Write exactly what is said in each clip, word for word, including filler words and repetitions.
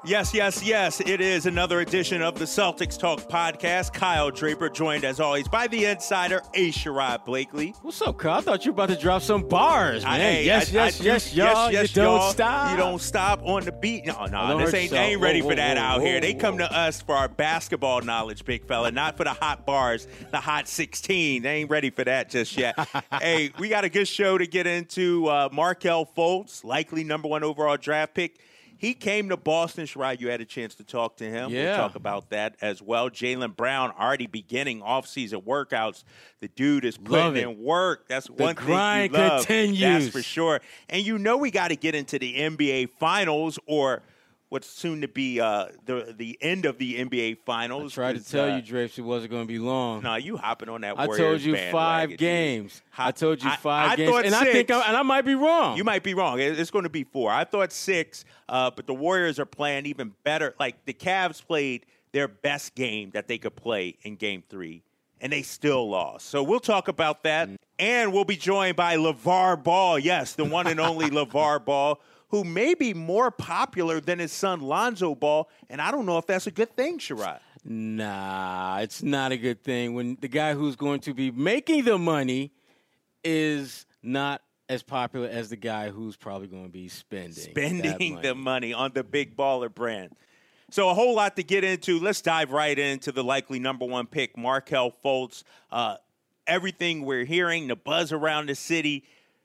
Yes, yes, yes. It is another edition of the Celtics Talk podcast. Kyle Draper, joined as always by the insider, A. Sherrod Blakely. What's up, Kyle? I thought you were about to drop some bars, man. I, yes, I, yes, I, yes, yes, y'all. yes, you y'all. don't stop. You don't stop on the beat. No, no, Don't this hurt ain't, yourself. they ain't ready whoa, for that whoa, out whoa, here. They whoa. come to us for our basketball knowledge, big fella, not for the hot bars, the hot sixteen. They ain't ready for that just yet. Hey, we got a good show to get into. Uh, Markelle Fultz, likely number one overall draft pick. He came to Boston. Sherrod, you had a chance to talk to him. Yeah. We'll talk about that as well. Jaylen Brown already beginning off-season workouts. The dude is putting in work. That's one thing you love. The grind continues. That's for sure. And you know we got to get into the N B A Finals, or what's soon to be uh, the the end of the N B A Finals. I tried to tell uh, you, Drapes, it wasn't going to be long. No, nah, you hopping on that I Warriors told you bandwagon, five dude. games. Hop- I told you I- five I games. thought and six. I think I'm, and I might be wrong. You might be wrong. It- It's going to be four. I thought six, uh, but the Warriors are playing even better. Like, the Cavs played their best game that they could play in game three, and they still lost. So we'll talk about that. Mm. And we'll be joined by LeVar Ball. Yes, the one and only LeVar Ball, who may be more popular than his son Lonzo Ball. And I don't know if that's a good thing, Sherrod. Nah, it's not a good thing when the guy who's going to be making the money is not as popular as the guy who's probably going to be spending Spending money. the money on the Big Baller brand. So a whole lot to get into. Let's dive right into the likely number one pick, Markelle Fultz. Uh, everything we're hearing, the buzz around the city,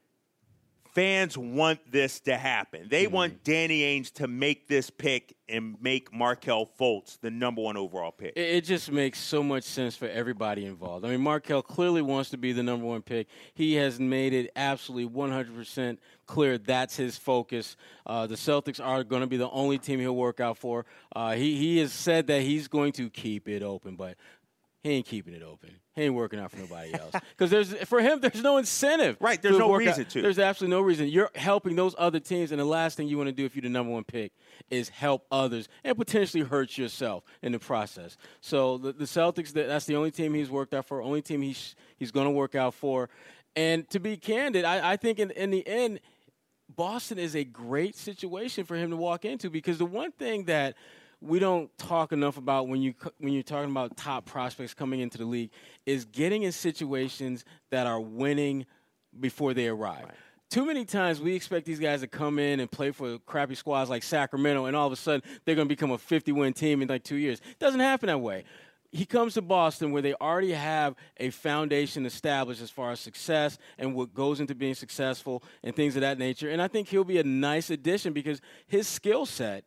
fans want this to happen. They mm-hmm. want Danny Ainge to make this pick and make Markelle Fultz the number one overall pick. It, it just makes so much sense for everybody involved. I mean, Markelle clearly wants to be the number one pick. He has made it absolutely one hundred percent clear that's his focus. Uh, the Celtics are going to be the only team he'll work out for. Uh, he, he has said that he's going to keep it open, but he ain't keeping it open. He ain't working out for nobody else. Because there's for him, there's no incentive. Right, there's no reason out. to. There's absolutely no reason. You're helping those other teams, and the last thing you want to do if you're the number one pick is help others and potentially hurt yourself in the process. So the, the Celtics, that's the only team he's worked out for, only team he's, he's going to work out for. And to be candid, I, I think in, in the end, Boston is a great situation for him to walk into, because the one thing that we don't talk enough about when you when you're talking about top prospects coming into the league is getting in situations that are winning before they arrive. Right. Too many times we expect these guys to come in and play for crappy squads like Sacramento, and all of a sudden they're going to become a fifty-win team in like two years. It doesn't happen that way. He comes to Boston where they already have a foundation established as far as success and what goes into being successful and things of that nature. And I think he'll be a nice addition because his skill set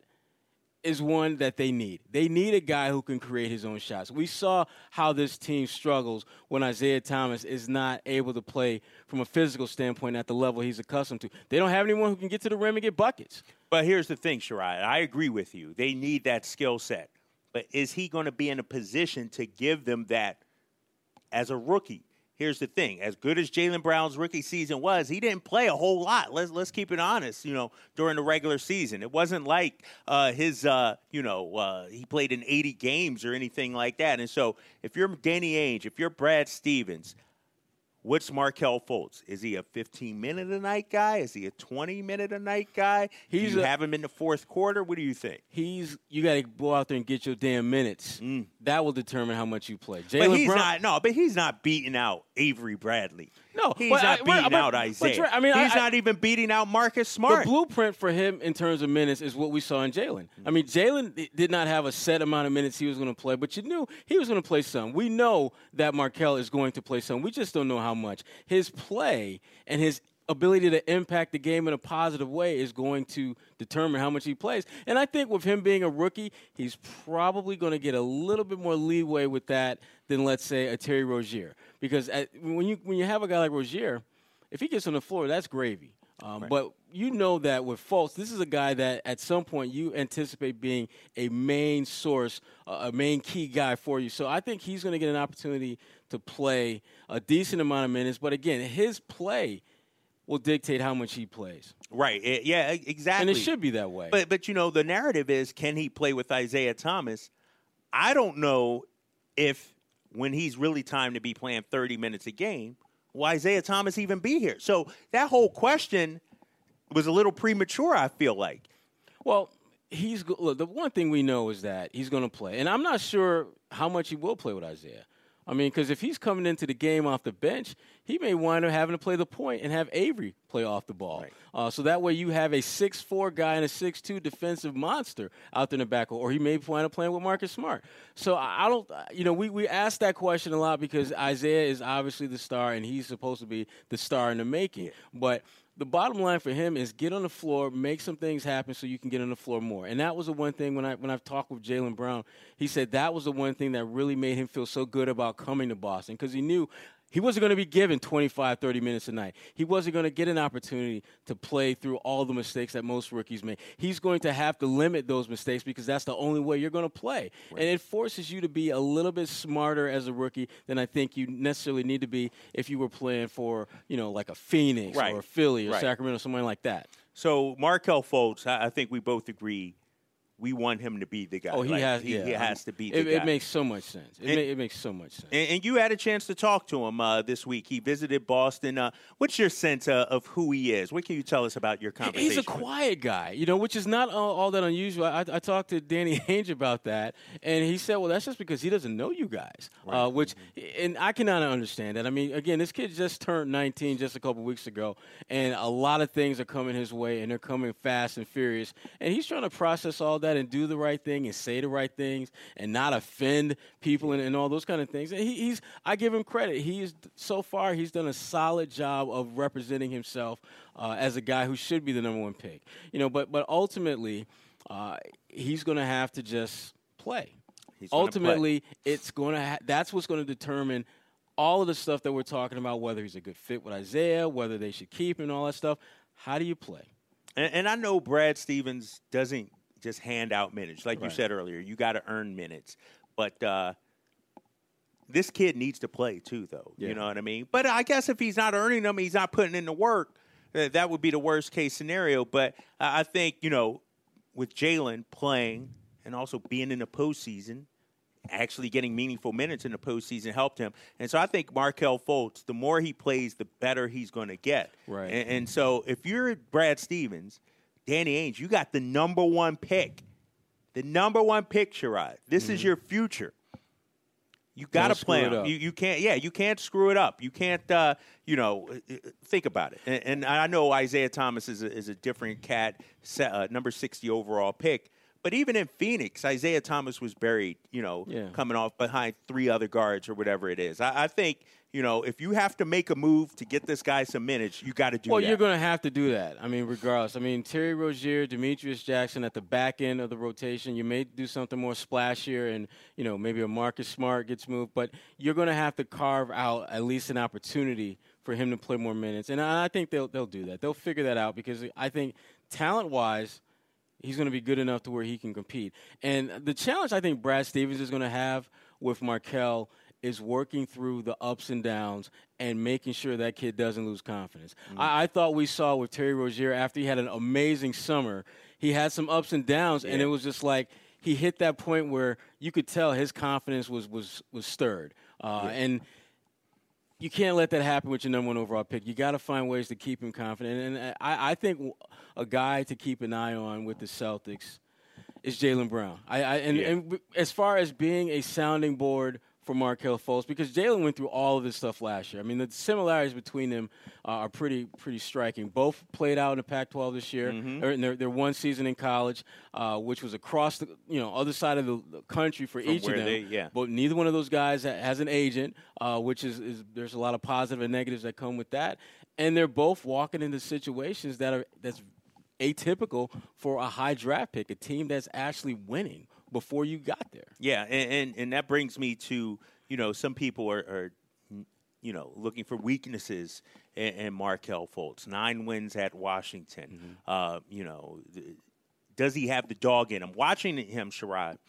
is one that they need. They need a guy who can create his own shots. We saw how this team struggles when Isaiah Thomas is not able to play from a physical standpoint at the level he's accustomed to. They don't have anyone who can get to the rim and get buckets. But here's the thing, Sherrod. I agree with you. They need that skill set. But is he going to be in a position to give them that as a rookie? Here's the thing. As good as Jaylen Brown's rookie season was, he didn't play a whole lot. Let's let's keep it honest, you know, during the regular season. It wasn't like uh, his, uh, you know, uh, he played in eighty games or anything like that. And so if you're Danny Ainge, if you're Brad Stevens, what's Markelle Fultz? Is he a fifteen-minute-a-night guy? Is he a twenty-minute-a-night guy? He's do you a, have him in the fourth quarter? What do you think? He's you got to go out there and get your damn minutes. Mm. That will determine how much you play. Jaylen but he's Brown, not no, but he's not beating out Avery Bradley. No, he's but, not I, beating but, out but, Isaiah. But, I mean, he's I, not even beating out Marcus Smart. The blueprint for him in terms of minutes is what we saw in Jaylen. I mean, Jaylen did not have a set amount of minutes he was going to play, but you knew he was going to play some. We know that Markelle is going to play some. We just don't know how much. His play and his ability to impact the game in a positive way is going to determine how much he plays. And I think with him being a rookie, he's probably going to get a little bit more leeway with that than, let's say, a Terry Rozier. Because at, when you when you have a guy like Rozier, if he gets on the floor, that's gravy. Um, right. But you know that with Fultz, this is a guy that at some point you anticipate being a main source, uh, a main key guy for you. So I think he's going to get an opportunity to play a decent amount of minutes. But, again, his play will dictate how much he plays. Right. It, yeah, exactly. And it should be that way. But, but, you know, the narrative is, can he play with Isaiah Thomas? I don't know if when he's really time to be playing thirty minutes a game, will Isaiah Thomas even be here? So that whole question was a little premature, I feel like. Well, he's go- look. The one thing we know is that he's going to play, and I'm not sure how much he will play with Isaiah. I mean, because if he's coming into the game off the bench, he may wind up having to play the point and have Avery play off the ball. Right. Uh, so that way you have a six four guy and a six two defensive monster out there in the backcourt, or he may wind up playing with Marcus Smart. So I I don't, you know, we, we ask that question a lot because Isaiah is obviously the star, and he's supposed to be the star in the making. Yeah. But the bottom line for him is get on the floor, make some things happen so you can get on the floor more. And that was the one thing when I when I've talked with Jaylen Brown, he said that was the one thing that really made him feel so good about coming to Boston because he knew he wasn't going to be given twenty-five, thirty minutes a night. He wasn't going to get an opportunity to play through all the mistakes that most rookies make. He's going to have to limit those mistakes because that's the only way you're going to play. Right. And it forces you to be a little bit smarter as a rookie than I think you necessarily need to be if you were playing for, you know, like a Phoenix right. or a Philly or right. Sacramento, something like that. So Markelle Fultz, I, I think we both agree we want him to be the guy. Oh, he like, has. He, yeah. he has to be the it, guy. It makes so much sense. It, and, ma- it makes so much sense. And, and you had a chance to talk to him uh, this week. He visited Boston. Uh, what's your sense uh, of who he is? What can you tell us about your conversation? He's a quiet guy, you know, which is not all, all that unusual. I, I talked to Danny Ainge about that, and he said, well, that's just because he doesn't know you guys, right. uh, which, and I cannot understand that. I mean, again, this kid just turned nineteen just a couple weeks ago, and a lot of things are coming his way, and they're coming fast and furious, and he's trying to process all that and do the right thing and say the right things and not offend people and, and all those kind of things. And he, he's, I give him credit. He's so far he's done a solid job of representing himself uh, as a guy who should be the number one pick. You know, but but ultimately, uh, he's going to have to just play. He's ultimately, play. it's going to ha- that's what's going to determine all of the stuff that we're talking about. Whether he's a good fit with Isaiah, whether they should keep him, and all that stuff. How do you play? And, and I know Brad Stevens doesn't just hand out minutes. Like right. you said earlier, you got to earn minutes. But uh, this kid needs to play too, though. Yeah. You know what I mean? But I guess if he's not earning them, he's not putting in the work, uh, that would be the worst case scenario. But uh, I think, you know, with Jaylen playing and also being in the postseason, actually getting meaningful minutes in the postseason helped him. And so I think Markelle Fultz, the more he plays, the better he's going to get. Right. And, and so if you're Brad Stevens, Danny Ainge, you got the number one pick. The number one pick, Sherrod. This mm-hmm. is your future. You got to play him. You, you can't, yeah, you can't screw it up. You can't, uh, you know, think about it. And, and I know Isaiah Thomas is a, is a different cat, uh, number sixty overall pick. But even in Phoenix, Isaiah Thomas was buried, you know, yeah. coming off behind three other guards or whatever it is. I, I think, you know, if you have to make a move to get this guy some minutes, you got to do well, that. Well, you're going to have to do that. I mean, regardless. I mean, Terry Rozier, Demetrius Jackson at the back end of the rotation. You may do something more splashier and, you know, maybe a Marcus Smart gets moved. But you're going to have to carve out at least an opportunity for him to play more minutes. And I think they'll they'll do that. They'll figure that out because I think talent-wise, he's going to be good enough to where he can compete. And the challenge I think Brad Stevens is going to have with Markelle is working through the ups and downs and making sure that kid doesn't lose confidence. Mm-hmm. I, I thought we saw with Terry Rozier after he had an amazing summer, he had some ups and downs, yeah. and it was just like he hit that point where you could tell his confidence was was, was stirred. Uh, yeah. And you can't let that happen with your number one overall pick. You got to find ways to keep him confident. And I, I think a guy to keep an eye on with the Celtics is Jaylen Brown. I, I and, yeah. and as far as being a sounding board for Markelle Fultz, because Jaylen went through all of this stuff last year. I mean, the similarities between them uh, are pretty pretty striking. Both played out in the Pac twelve this year, mm-hmm. or in their, their one season in college, uh, which was across the you know other side of the, the country for From each of them. They, yeah. But neither one of those guys has an agent, uh, which is, is there's a lot of positive and negatives that come with that. And they're both walking into situations that are that's atypical for a high draft pick, a team that's actually winning before you got there. Yeah, and, and, and that brings me to, you know, some people are, are you know, looking for weaknesses in, in Markelle Fultz. Nine wins at Washington. Mm-hmm. Uh, you know, does he have the dog in him? Watching him, Sherrod,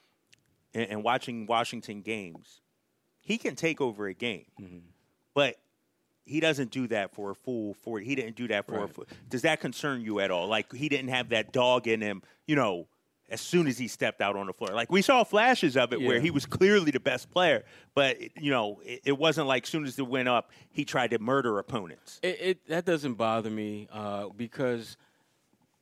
and, and watching Washington games, he can take over a game. Mm-hmm. But he doesn't do that for a full forty. He didn't do that for right. a full. Does that concern you at all? Like, he didn't have that dog in him, you know, as soon as he stepped out on the floor. Like, we saw flashes of it yeah. where he was clearly the best player, but, you know, it, it wasn't like as soon as it went up, he tried to murder opponents. It, it That doesn't bother me uh, because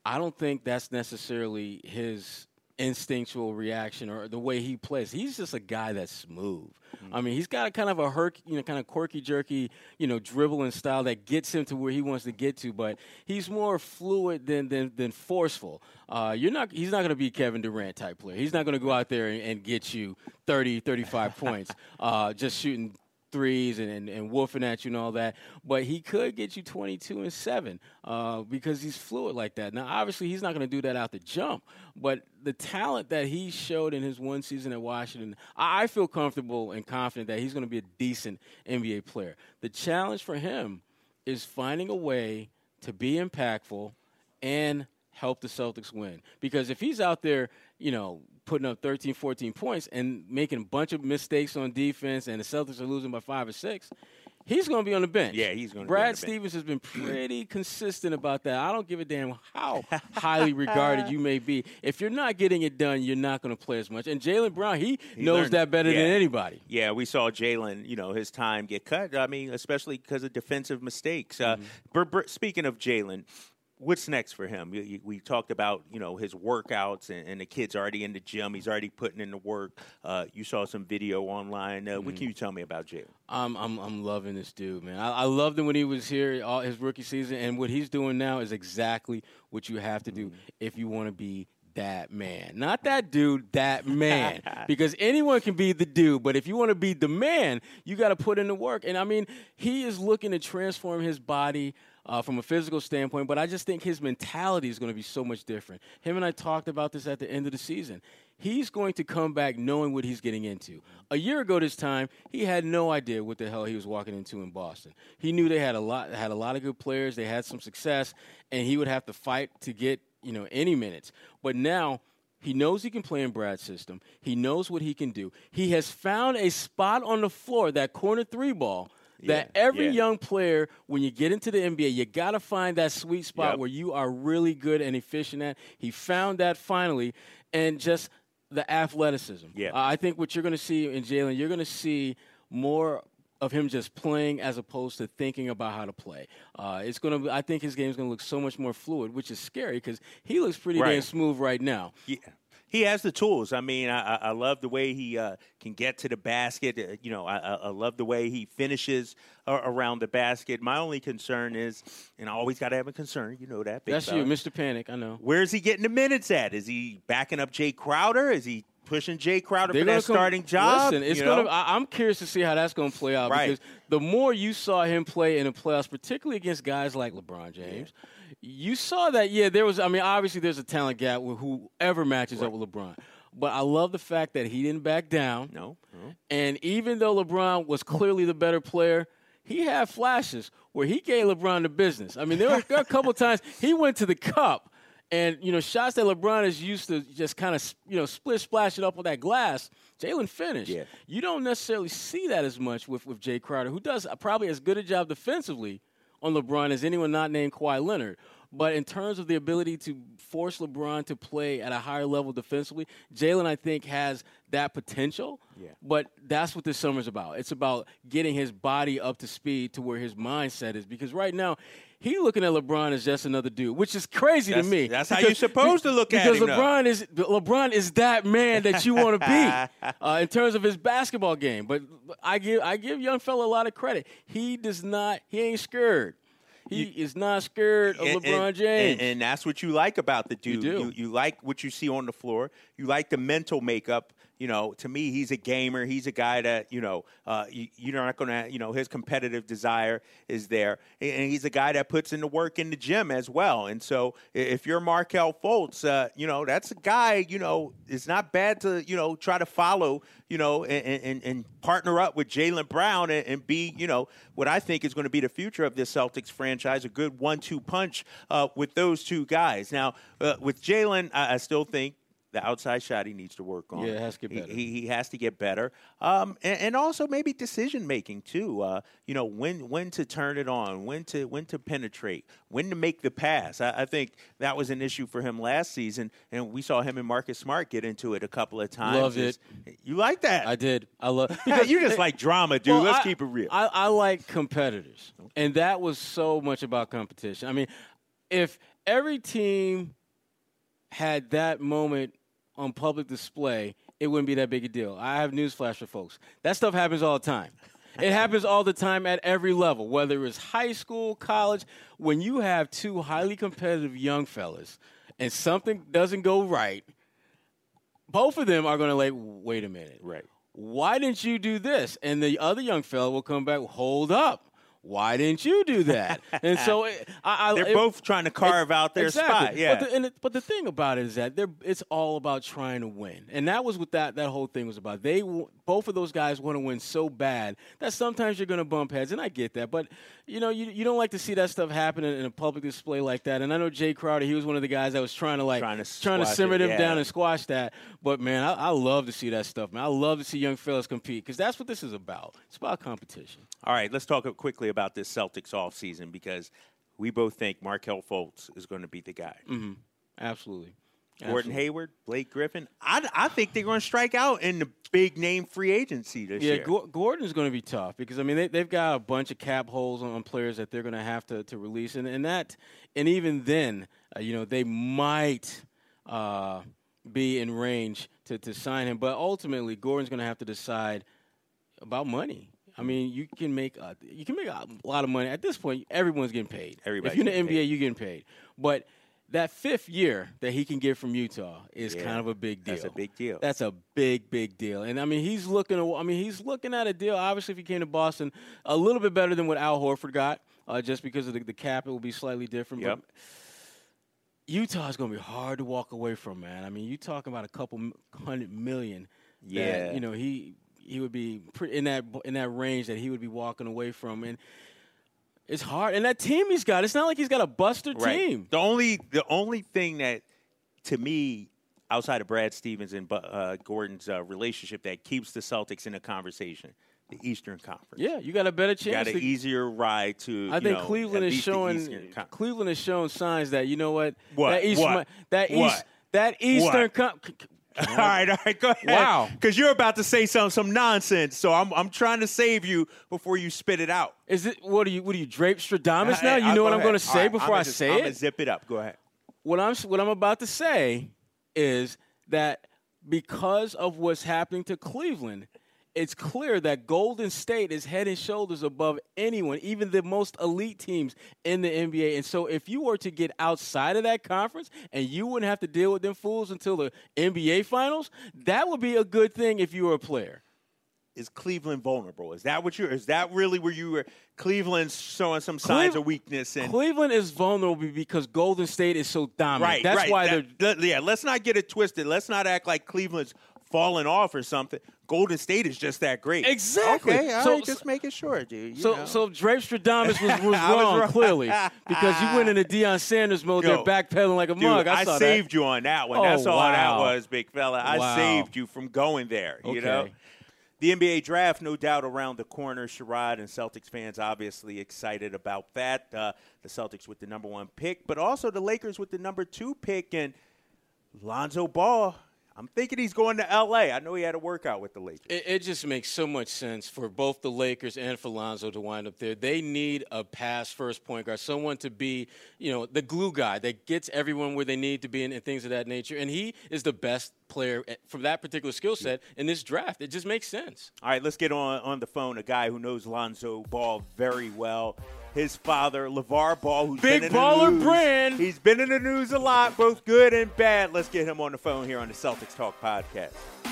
I don't think that's necessarily his instinctual reaction or the way he plays. He's just a guy that's smooth. Mm-hmm. I mean, he's got a kind of a herky, you know, kind of quirky, jerky, you know, dribbling style that gets him to where he wants to get to. But he's more fluid than than, than forceful. Uh, you're not. He's not going to be Kevin Durant type player. He's not going to go out there and, and get you thirty, thirty-five points uh, just shooting threes and, and, and woofing at you and all that, but he could get you twenty-two and seven uh, because he's fluid like that. Now, obviously, he's not going to do that out the jump, but the talent that he showed in his one season at Washington, I, I feel comfortable and confident that he's going to be a decent N B A player. The challenge for him is finding a way to be impactful and help the Celtics win, because if he's out there, you know, putting up thirteen, fourteen points and making a bunch of mistakes on defense and the Celtics are losing by five or six, he's going to be on the bench. Yeah, he's going to Brad be on the Stevens bench. Has been pretty consistent about that. I don't give a damn how highly regarded you may be. If you're not getting it done, you're not going to play as much. And Jaylen Brown, he, he knows learned, that better yeah. than anybody. Yeah, we saw Jaylen, you know, his time get cut. I mean, especially because of defensive mistakes. Uh, mm-hmm. Speaking of Jaylen, what's next for him? We talked about, you know, his workouts, and, and the kid's already in the gym. He's already putting in the work. Uh, you saw some video online. Uh, mm-hmm. What can you tell me about Jaylen? I'm, I'm I'm loving this dude, man. I, I loved him when he was here, all his rookie season, and what he's doing now is exactly what you have to do mm-hmm. if you want to be that man. Not that dude, that man. Because anyone can be the dude, but if you want to be the man, you got to put in the work. And, I mean, he is looking to transform his body Uh, from a physical standpoint, but I just think his mentality is going to be so much different. Him and I talked about this at the end of the season. He's going to come back knowing what he's getting into. A year ago this time, he had no idea what the hell he was walking into in Boston. He knew they had a lot, had a lot of good players, they had some success, and he would have to fight to get, you know, any minutes. But now he knows he can play in Brad's system. He knows what he can do. He has found a spot on the floor, that corner three ball, that yeah, every yeah. young player, when you get into the N B A, you got to find that sweet spot yep. where you are really good and efficient at. He found that finally, and just the athleticism. Yeah. Uh, I think what you're going to see in Jaylen, you're going to see more of him just playing as opposed to thinking about how to play. Uh, it's going to. I think his game is going to look so much more fluid, which is scary because he looks pretty right. damn smooth right now. Yeah. He has the tools. I mean, I, I love the way he uh, can get to the basket. Uh, you know, I, I love the way he finishes uh, around the basket. My only concern is, and I always got to have a concern, you know that. Big That's fella. you, Mister Panic, I know. Where's he getting the minutes at? Is he backing up Jay Crowder? Is he pushing Jay Crowder They're for that come, starting job? Listen, it's you gonna, know? I, I'm curious to see how that's going to play out. Right. Because the more you saw him play in the playoffs, particularly against guys like LeBron James, yeah. you saw that, yeah, there was, I mean, obviously there's a talent gap with whoever matches right. up with LeBron. But I love the fact that he didn't back down. No, no. And even though LeBron was clearly the better player, he had flashes where he gave LeBron the business. I mean, there were, there were a couple times he went to the cup, and, you know, shots that LeBron is used to just kind of, you know, split splash it up on that glass, Jaylen finished. Yeah. You don't necessarily see that as much with, with Jay Crowder, who does probably as good a job defensively on LeBron as anyone not named Kawhi Leonard. But in terms of the ability to force LeBron to play at a higher level defensively, Jaylen, I think, has that potential. Yeah. But that's what this summer's about. It's about getting his body up to speed to where his mindset is. Because right now, he's looking at LeBron as just another dude, which is crazy that's, to me. That's because, how you're supposed to look at him. Because LeBron is LeBron is that man that you want to be uh, in terms of his basketball game. But I give I give young fella a lot of credit. He does not. He ain't scared. He you, is not scared of and, LeBron and, James. And, and that's what you like about the dude. You do. You, you like what you see on the floor. You like the mental makeup. You know, to me, he's a gamer. He's a guy that, you know, uh, you, you're not going to, you know, his competitive desire is there. And he's a guy that puts in the work in the gym as well. And so if you're Markelle Fultz, uh, you know, that's a guy, you know, it's not bad to, you know, try to follow, you know, and, and, and partner up with Jaylen Brown and, and be, you know, what I think is going to be the future of this Celtics franchise, a good one two punch uh, with those two guys. Now, uh, with Jaylen, I, I still think the outside shot he needs to work on. Yeah, it has to get better. He, he, he has to get better. Um, and, and also maybe decision-making, too. Uh, you know, when when to turn it on, when to when to penetrate, when to make the pass. I, I think that was an issue for him last season, and we saw him and Marcus Smart get into it a couple of times. Loved it. You like that? I did. I love You just like drama, dude. Well, Let's I, keep it real. I, I like competitors, and that was so much about competition. I mean, if every team had that moment on public display, it wouldn't be that big a deal. I have news flash for folks. That stuff happens all the time. It happens all the time at every level, whether it's high school, college. When you have two highly competitive young fellas and something doesn't go right, both of them are going to like, wait a minute. Right. Why didn't you do this? And the other young fella will come back, hold up. Why didn't you do that? And so it, I, I, they're it, both trying to carve it, out their exactly. spot. Yeah. But the, and it, but the thing about it is that they're, it's all about trying to win, and that was what that, that whole thing was about. They both of those guys want to win so bad that sometimes you're going to bump heads, and I get that. But you know, you you don't like to see that stuff happen in, in a public display like that. And I know Jay Crowder, he was one of the guys that was trying to like trying to, trying to simmer it, them yeah. down and squash that. But man, I, I love to see that stuff, man. I love to see young fellas compete because that's what this is about. It's about competition. All right, let's talk quickly about this Celtics offseason because we both think Markelle Fultz is going to be the guy. Mm-hmm. Absolutely. Gordon Absolutely. Hayward, Blake Griffin. I, I think they're going to strike out in the big name free agency this yeah, year. Yeah, Gordon's going to be tough because I mean they, they've got a bunch of cap holes on, on players that they're going to have to to release, and and that and even then, uh, you know, they might uh, be in range to to sign him, but ultimately Gordon's going to have to decide about money. I mean, you can make a, you can make a lot of money at this point. Everyone's getting paid. Everybody's if you're in the getting N B A, paid. you're getting paid, but that fifth year that he can get from Utah is Yeah, kind of a big deal. that's a big deal. That's a big, big deal. And I mean, he's looking. I mean, he's looking at a deal. Obviously, if he came to Boston, a little bit better than what Al Horford got, uh, just because of the, the cap, it will be slightly different. Yep. But Utah is going to be hard to walk away from, man. I mean, you're talking about a couple hundred million. Yeah. That, you know, he he would be pretty in that in that range that he would be walking away from, and it's hard. And that team he's got, it's not like he's got a buster Right. team. The only the only thing that, to me, outside of Brad Stevens and uh, Gordon's uh, relationship that keeps the Celtics in a conversation, the Eastern Conference. Yeah, you got a better chance. You got an to, easier ride to. I you think know, Cleveland at is least the showing Eastern Con- Cleveland is showing signs that you know what, What? that East, What? that What? East that Eastern What? Com- All right, all right, go ahead. Wow. Because you're about to say some some nonsense, so I'm I'm trying to save you before you spit it out. Is it what are you what are you Drape Stradamus now? Hey, You I'll know go what I'm ahead. going to say All right, before I'ma I just- say I'm it? gonna zip it up. Go ahead. What I'm what I'm about to say is that because of what's happening to Cleveland, it's clear that Golden State is head and shoulders above anyone, even the most elite teams in the N B A. And so if you were to get outside of that conference and you wouldn't have to deal with them fools until the N B A Finals, that would be a good thing if you were a player. Is Cleveland vulnerable? Is that what you're? Is that really where you were? Cleveland's showing some signs Cleve- of weakness, and Cleveland is vulnerable because Golden State is so dominant. right, That's right. why That- they're let- yeah. Let's not get it twisted. Let's not act like Cleveland's falling off or something. Golden State is just that great. Exactly. Okay, all So- right, just making sure, dude. you So, know. so Drape Stradamus was, was I was wrong, wrong. clearly, because you went into Deion Sanders mode. Yo, They're backpedaling like a Dude, mug. I, I, saw saved you on that one. Oh, That's all that wow. was, big fella. I Wow. saved you from going there. You Okay. know, the N B A draft, no doubt, around the corner. Sherrod and Celtics fans obviously excited about that. Uh, the Celtics with the number one pick, but also the Lakers with the number two pick, and Lonzo Ball. I'm thinking he's going to L A. I know he had a workout with the Lakers. It, it just makes so much sense for both the Lakers and for Lonzo to wind up there. They need a pass first point guard, someone to be, you know, the glue guy that gets everyone where they need to be and, and things of that nature. And he is the best player from that particular skill set in this draft. It just makes sense. All right, let's get on, on the phone a guy who knows Lonzo Ball very well. His father, LeVar Ball, who's Big been in the baller news. brand. He's been in the news a lot, both good and bad. Let's get him on the phone here on the Celtics Talk podcast.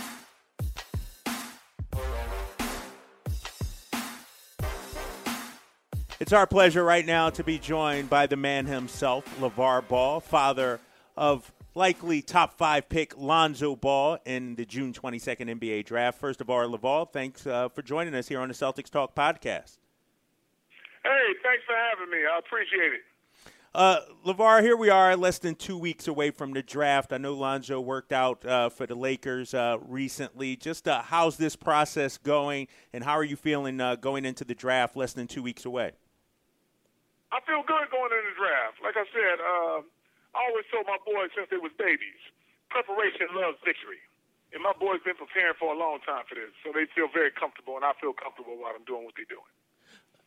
It's our pleasure right now to be joined by the man himself, LeVar Ball, father of likely top five pick Lonzo Ball in the June twenty-second N B A draft. First of all, LeVar, thanks uh, for joining us here on the Celtics Talk podcast. Hey, thanks for having me. I appreciate it. Uh, LeVar, here we are less than two weeks away from the draft. I know Lonzo worked out uh, for the Lakers uh, recently. Just uh, how's this process going, and how are you feeling uh, going into the draft less than two weeks away? I feel good going into the draft. Like I said, uh, I always told my boys since they was babies, preparation loves victory. And my boys been preparing for a long time for this, so they feel very comfortable, and I feel comfortable while I'm doing what they're doing.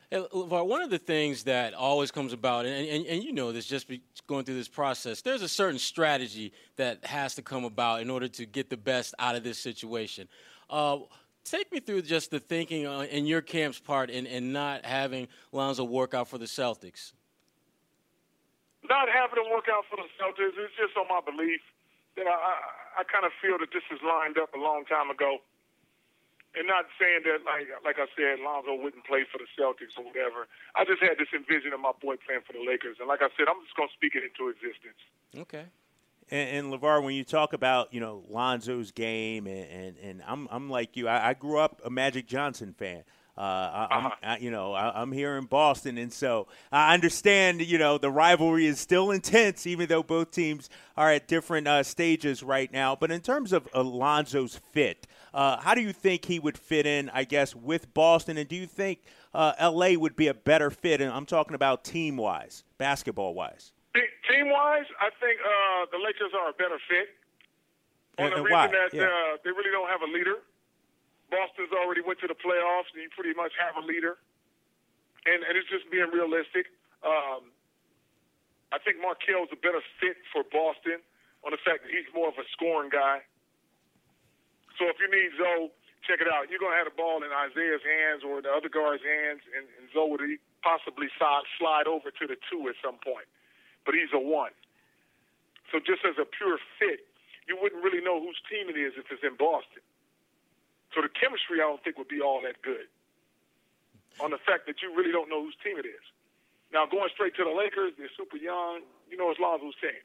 Hey, LeVar, one of the things that always comes about, and, and, and you know this just be going through this process, there's a certain strategy that has to come about in order to get the best out of this situation. Uh, take me through just the thinking on, in your camp's part in, in not having Lonzo work out for the Celtics. Not having him work out for the Celtics, it's just on my belief that I, I, I kind of feel that this is lined up a long time ago. And not saying that, like like I said, Lonzo wouldn't play for the Celtics or whatever. I just had this envision of my boy playing for the Lakers. And like I said, I'm just going to speak it into existence. Okay. And, and LeVar, when you talk about, you know, Lonzo's game, and, and, and I'm I'm like you, I, I grew up a Magic Johnson fan. Uh, I, I'm, Uh-huh. I, you know, I, I'm here in Boston, and so I understand, you know, the rivalry is still intense, even though both teams are at different uh, stages right now. But in terms of Lonzo's fit, uh, how do you think he would fit in, I guess, with Boston? And do you think uh, L A would be a better fit? And I'm talking about team-wise, basketball-wise. Team-wise, I think uh, the Lakers are a better fit. On And- the and reason why? that Yeah. uh, they really don't have a leader. Boston's already went to the playoffs, and you pretty much have a leader. And, and it's just being realistic. Um, I think Markel's a better fit for Boston on the fact that he's more of a scoring guy. So if you need Zoe, check it out. You're going to have the ball in Isaiah's hands or the other guard's hands, and, and Zoe would possibly slide, slide over to the two at some point. But he's a one. So just as a pure fit, you wouldn't really know whose team it is if it's in Boston. So the chemistry, I don't think, would be all that good on the fact that you really don't know whose team it is. Now, going straight to the Lakers, they're super young. You know, it's Lonzo's team.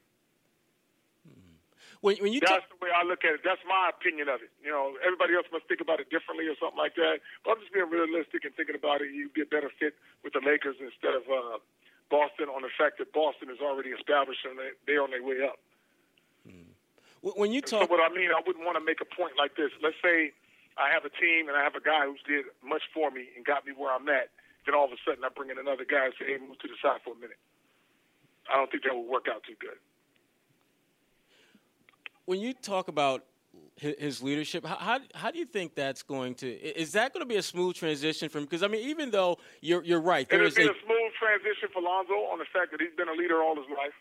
When, when you That's talk, the way I look at it. That's my opinion of it. You know, everybody else must think about it differently or something like that. But I'm just being realistic and thinking about it. You'd be a better fit with the Lakers instead of uh, Boston on the fact that Boston is already established and they- they're on their way up. when you So talk, what I mean, I wouldn't want to make a point like this. Let's say I have a team and I have a guy who's did much for me and got me where I'm at. Then all of a sudden I bring in another guy and say, hey, move to the side for a minute. I don't think that would work out too good. when you talk about hi- his leadership, how, how how do you think that's going to? i- Is that going to be a smooth transition from? Because I mean, even though you're you're right, there It'll is be a a smooth transition for Lonzo on the fact that he's been a leader all his life.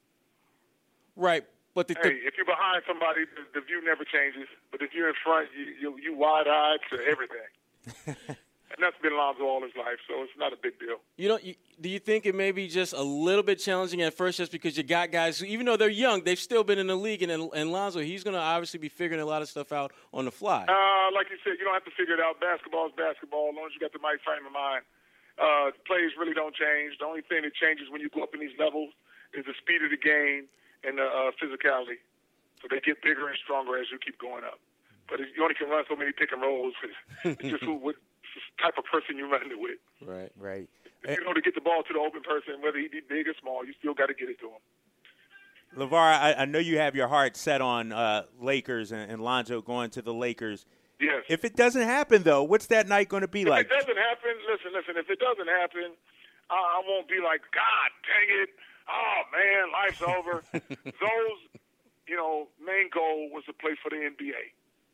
right, but the, the Hey, if you're behind somebody, the, the view never changes. But if you're in front, you you, you wide-eyed to everything. And that's been Lonzo all his life, so it's not a big deal. You know, you, do you think it may be just a little bit challenging at first just because you got guys who, even though they're young, they've still been in the league, and, and Lonzo, he's going to obviously be figuring a lot of stuff out on the fly. Uh, like you said, you don't have to figure it out. Basketball is basketball, as long as you got the right frame of mind. Uh, plays really don't change. The only thing that changes when you go up in these levels is the speed of the game and the uh, physicality. So they get bigger and stronger as you keep going up. But you only can run so many pick and rolls. It's just who, what type of person you're running it with. Right. Right. If you know to get the ball to the open person, whether he be big or small, you still got to get it to him. LeVar, I, I know you have your heart set on uh, Lakers and, and Lonzo going to the Lakers. Yes. If it doesn't happen, though, what's that night going to be If like? it doesn't happen, listen, listen. If it doesn't happen, I, I won't be like, God dang it! Oh man, life's over. Zoe's, you know, main goal was to play for the N B A,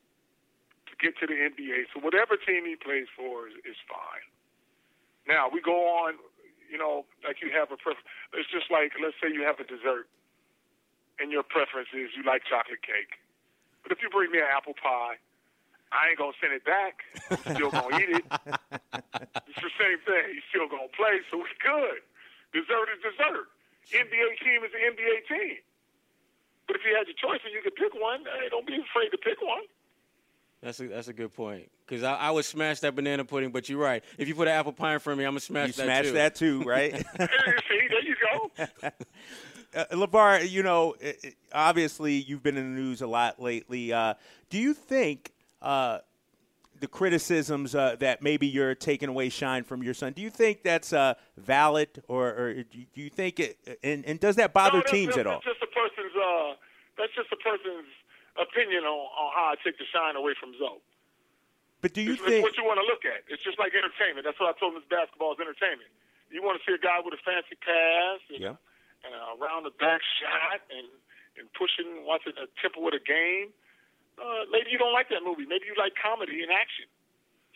to get to the N B A. So whatever team he plays for is, is fine. Now we go on, you know, like you have a preference. It's just like, let's say you have a dessert, and your preference is you like chocolate cake. But if you bring me an apple pie, I ain't gonna send it back. I'm still gonna eat it. It's the same thing. He's still gonna play, so it's good. Dessert is dessert. N B A team is an N B A team. But if you had your choice and you could pick one, hey, don't be afraid to pick one. That's a, that's a good point. Because I, I would smash that banana pudding, but you're right. If you put an apple pie in front of me, I'm going to smash You that smash too. that too, right? See, there you go. Uh, LeVar, you know, i- i- obviously you've been in the news a lot lately. Uh, do you think uh, the criticisms uh, that maybe you're taking away shine from your son, do you think that's uh, valid, or, or do you think it, and, and does that bother no, that's, teams that's, at all? That's just a person's, uh, that's just a person's opinion on, on how I take the shine away from Zoe. But do you It's, think it's what you want to look at. It's just like entertainment. That's what I told him. This basketball is entertainment. You want to see a guy with a fancy pass and, Yeah. and a round the back shot and and pushing, watching a tempo of the game. Uh, maybe you don't like that movie. Maybe you like comedy and action.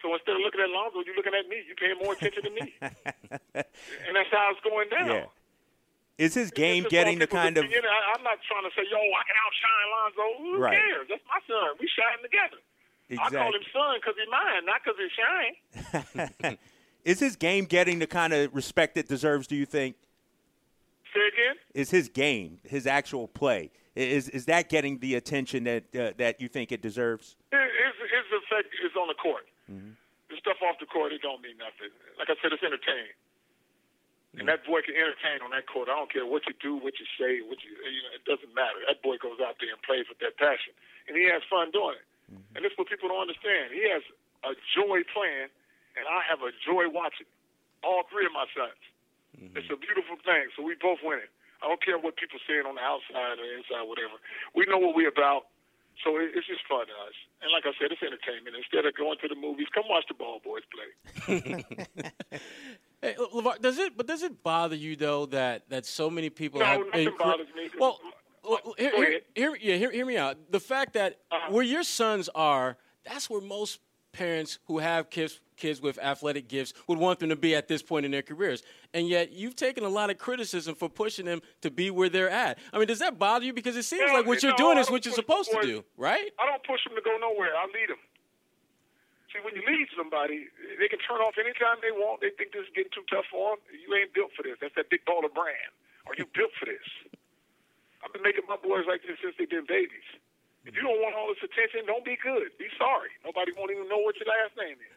So instead of looking at Lonzo, you're looking at me. You're paying more attention to me. And that's how it's going down. Yeah. Is his game It's just getting on the people's kind of opinion. I, I'm not trying to say, yo, I can outshine Lonzo. Who Right. cares? That's my son. We shine together. Exactly. I call him son because he's mine, not because he's shine. Is his game getting the kind of respect it deserves, do you think? Say again? Is his game, his actual play, is is that getting the attention that uh, that you think it deserves? His, his effect is on the court. Mm-hmm. The stuff off the court, it don't mean nothing. Like I said, it's entertaining. And that boy can entertain on that court. I don't care what you do, what you say, what you, you know, it doesn't matter. That boy goes out there and plays with that passion. And he has fun doing it. Mm-hmm. And that's what people don't understand. He has a joy playing, and I have a joy watching. All three of my sons. Mm-hmm. It's a beautiful thing. So we both winning. I don't care what people saying on the outside or inside, whatever. We know what we're about. So it, it's just fun to us. And like I said, it's entertainment. Instead of going to the movies, come watch the ball boys play. Hey, LeVar, does it? But does it bother you though that, that so many people No, have? nothing incre- bothers me. Well, well hear, Go hear, ahead. hear, yeah, hear, hear me out. The fact that Uh-huh. where your sons are, that's where most parents who have kids kids with athletic gifts would want them to be at this point in their careers. And yet you've taken a lot of criticism for pushing them to be where they're at. I mean, does that bother you? Because it seems No, like what you're no, doing I is don't what you're push supposed the to boys. do, right? I don't push them to go nowhere. I lead them. See, when you lead somebody, they can turn off anytime they want. They think this is getting too tough for them. You ain't built for this. That's that big baller brand. Are you built for this? I've been making my boys like this since they've been babies. If you don't want all this attention, don't be good. Be sorry. Nobody won't even know what your last name is.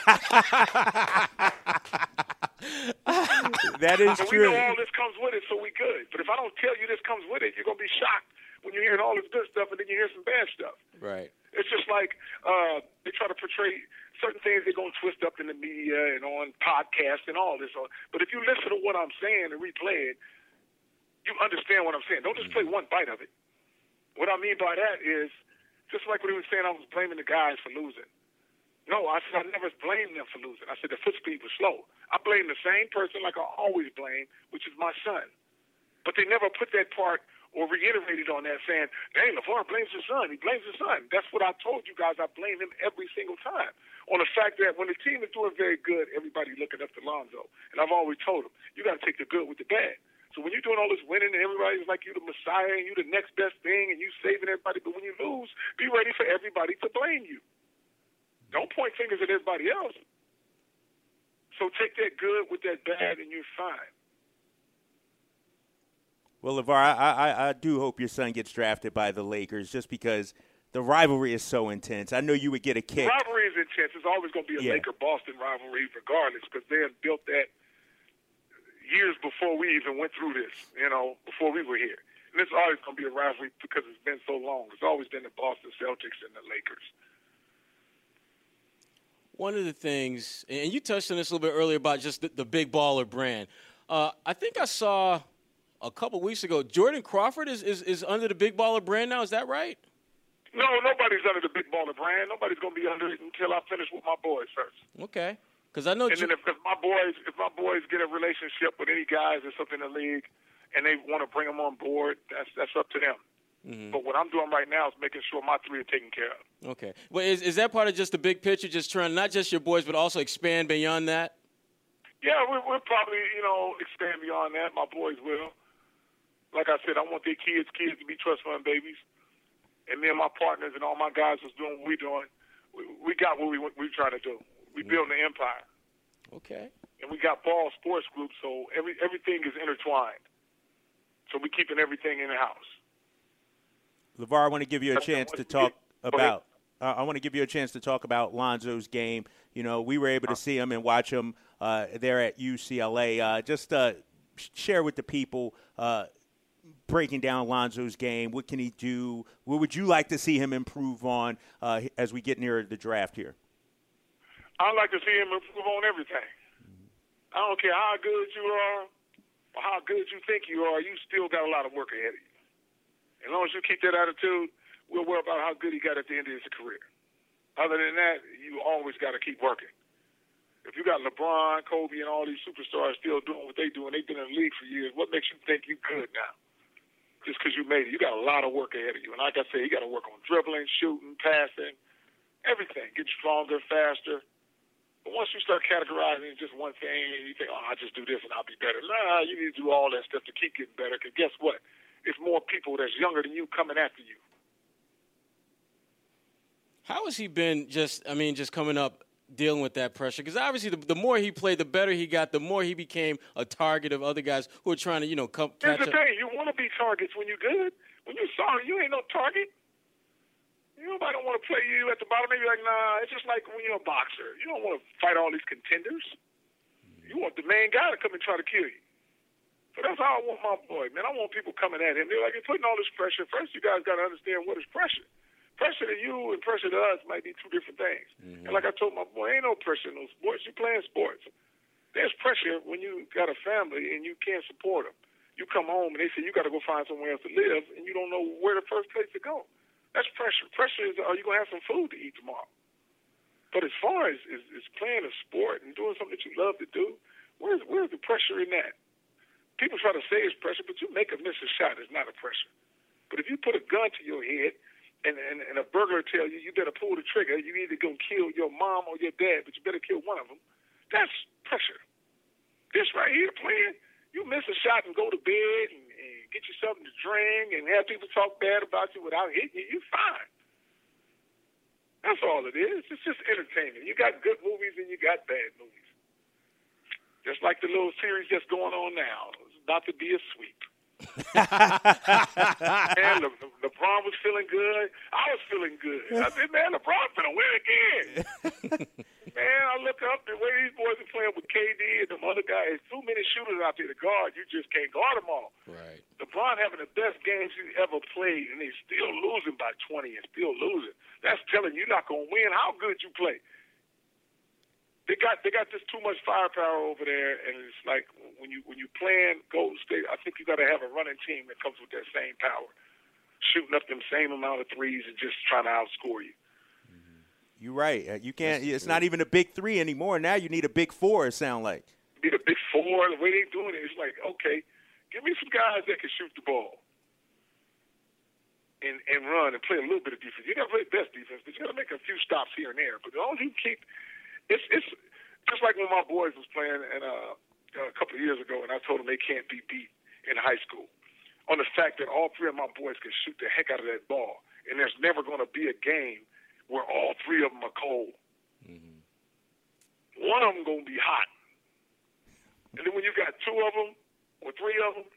That is And we true. know all this comes with it, so we good. But if I don't tell you this comes with it, you're going to be shocked when you're hearing all this good stuff and then you hear some bad stuff. Right. It's just like uh, they try to portray certain things they're going to twist up in the media and on podcasts and all this. But if you listen to what I'm saying and replay it, you understand what I'm saying. Don't just play one bite of it. What I mean by that is, just like what he was saying, I was blaming the guys for losing. No, I said I never blamed them for losing. I said the foot speed was slow. I blame the same person like I always blame, which is my son. But they never put that part or reiterated on that saying, dang, LeVar blames his son. He blames his son. That's what I told you guys. I blame him every single time. On the fact that when the team is doing very good, everybody looking up to Lonzo. And I've always told him, you got to take the good with the bad. So when you're doing all this winning and everybody's like you the Messiah and you the next best thing and you saving everybody, but when you lose, be ready for everybody to blame you. Don't point fingers at everybody else. So take that good with that bad and you're fine. Well, LeVar, I, I, I do hope your son gets drafted by the Lakers just because the rivalry is so intense. I know you would get a kick. The rivalry is intense. It's always going to be a Yeah. Laker-Boston rivalry regardless because they had built that years before we even went through this, you know, before we were here. And it's always going to be a rivalry because it's been so long. It's always been the Boston Celtics and the Lakers. One of the things, and you touched on this a little bit earlier about just the, the big baller brand. Uh, I think I saw a couple weeks ago, Jordan Crawford is, is, is under the big baller brand now. Is that right? No, nobody's under the big baller brand. Nobody's going to be under it until I finish with my boys first. Okay. Because I know. And then if, if my boys, if my boys get a relationship with any guys or something in the league, and they want to bring them on board, that's that's up to them. Mm-hmm. But what I'm doing right now is making sure my three are taken care of. Okay. Well, is is that part of just the big picture, just trying not just your boys, but also expand beyond that? Yeah, we, we'll probably you know expand beyond that. My boys will. Like I said, I want their kids kids to be trust fund babies, and me and my partners and all my guys was doing what we're doing. We, we got what we we're trying to do. We mm-hmm. building an empire. Okay. And we got Ball Sports Group, so every everything is intertwined. So we're keeping everything in the house. LeVar, I want to give you a chance to talk about. Uh, I want to give you a chance to talk about Lonzo's game. You know, we were able to see him and watch him uh, there at U C L A. Uh, just uh, share with the people uh, breaking down Lonzo's game. What can he do? What would you like to see him improve on uh, as we get nearer the draft here? I'd like to see him improve on everything. I don't care how good you are or how good you think you are, you still got a lot of work ahead of you. As long as you keep that attitude, we'll worry about how good he got at the end of his career. Other than that, you always got to keep working. If you got LeBron, Kobe, and all these superstars still doing what they do, and they've been in the league for years, what makes you think you good now? Just because you made it. You got a lot of work ahead of you. And like I said, you got to work on dribbling, shooting, passing, everything. Get stronger, faster. once you start categorizing just one thing, and you think, oh, I just do this and I'll be better. Nah, you need to do all that stuff to keep getting better. Because guess what? It's more people that's younger than you coming after you. How has he been just, I mean, just coming up, dealing with that pressure? Because obviously the, the more he played, the better he got, the more he became a target of other guys who are trying to, you know, come Here's catch the up. thing. You want to be targets when you're good. When you're sorry, you ain't no target. Nobody don't want to play you at the bottom. Maybe like, nah, it's just like when you're a boxer. You don't want to fight all these contenders. You want the main guy to come and try to kill you. So that's how I want my boy, man. I want people coming at him. They're like, you're putting all this pressure. First, you guys got to understand what is pressure. Pressure to you and pressure to us might be two different things. Mm-hmm. And like I told my boy, ain't no pressure in those sports. You're playing sports. There's pressure when you got a family and you can't support them. You come home and they say you got to go find somewhere else to live, and you don't know where the first place to go. That's pressure. Pressure is, are you going to have some food to eat tomorrow? But as far as, as, as playing a sport and doing something that you love to do, where's, where's the pressure in that? People try to say it's pressure, but you make a miss a shot. It's not a pressure. But if you put a gun to your head and, and, and a burglar tell you you better pull the trigger, you either going to kill your mom or your dad, but you better kill one of them, that's pressure. This right here playing, you miss a shot and go to bed and, and get you something to drink and have people talk bad about you without hitting you, you're fine. That's all it is. It's just entertainment. You got good movies and you got bad movies. Just like the little series that's going on now. It's about to be a sweep. Man, Le, Le, LeBron was feeling good. I was feeling good. I said, man, LeBron's going to win again. Man, I look up the way these boys are playing with K D and them other guys. There's too many shooters out there to guard. You just can't guard them all. Right. LeBron having the best games he's ever played, and he's still losing by twenty and still losing. That's telling you you're not going to win how good you play. They got they got just too much firepower over there, and it's like when you when you playing Golden State, I think you got to have a running team that comes with that same power, shooting up them same amount of threes and just trying to outscore you. You're right. You can't. It's not even a big three anymore. Now you need a big four. It sounds like. You need a big four. The way they're doing it, it's like, okay, give me some guys that can shoot the ball and and run and play a little bit of defense. You got to play best defense, but you got to make a few stops here and there. But as long as you keep, it's it's just like when my boys was playing and uh, a couple of years ago, and I told them they can't be beat in high school on the fact that all three of my boys can shoot the heck out of that ball, and there's never going to be a game where all three of them are cold. Mm-hmm. One of them going to be hot. And then when you got two of them or three of them,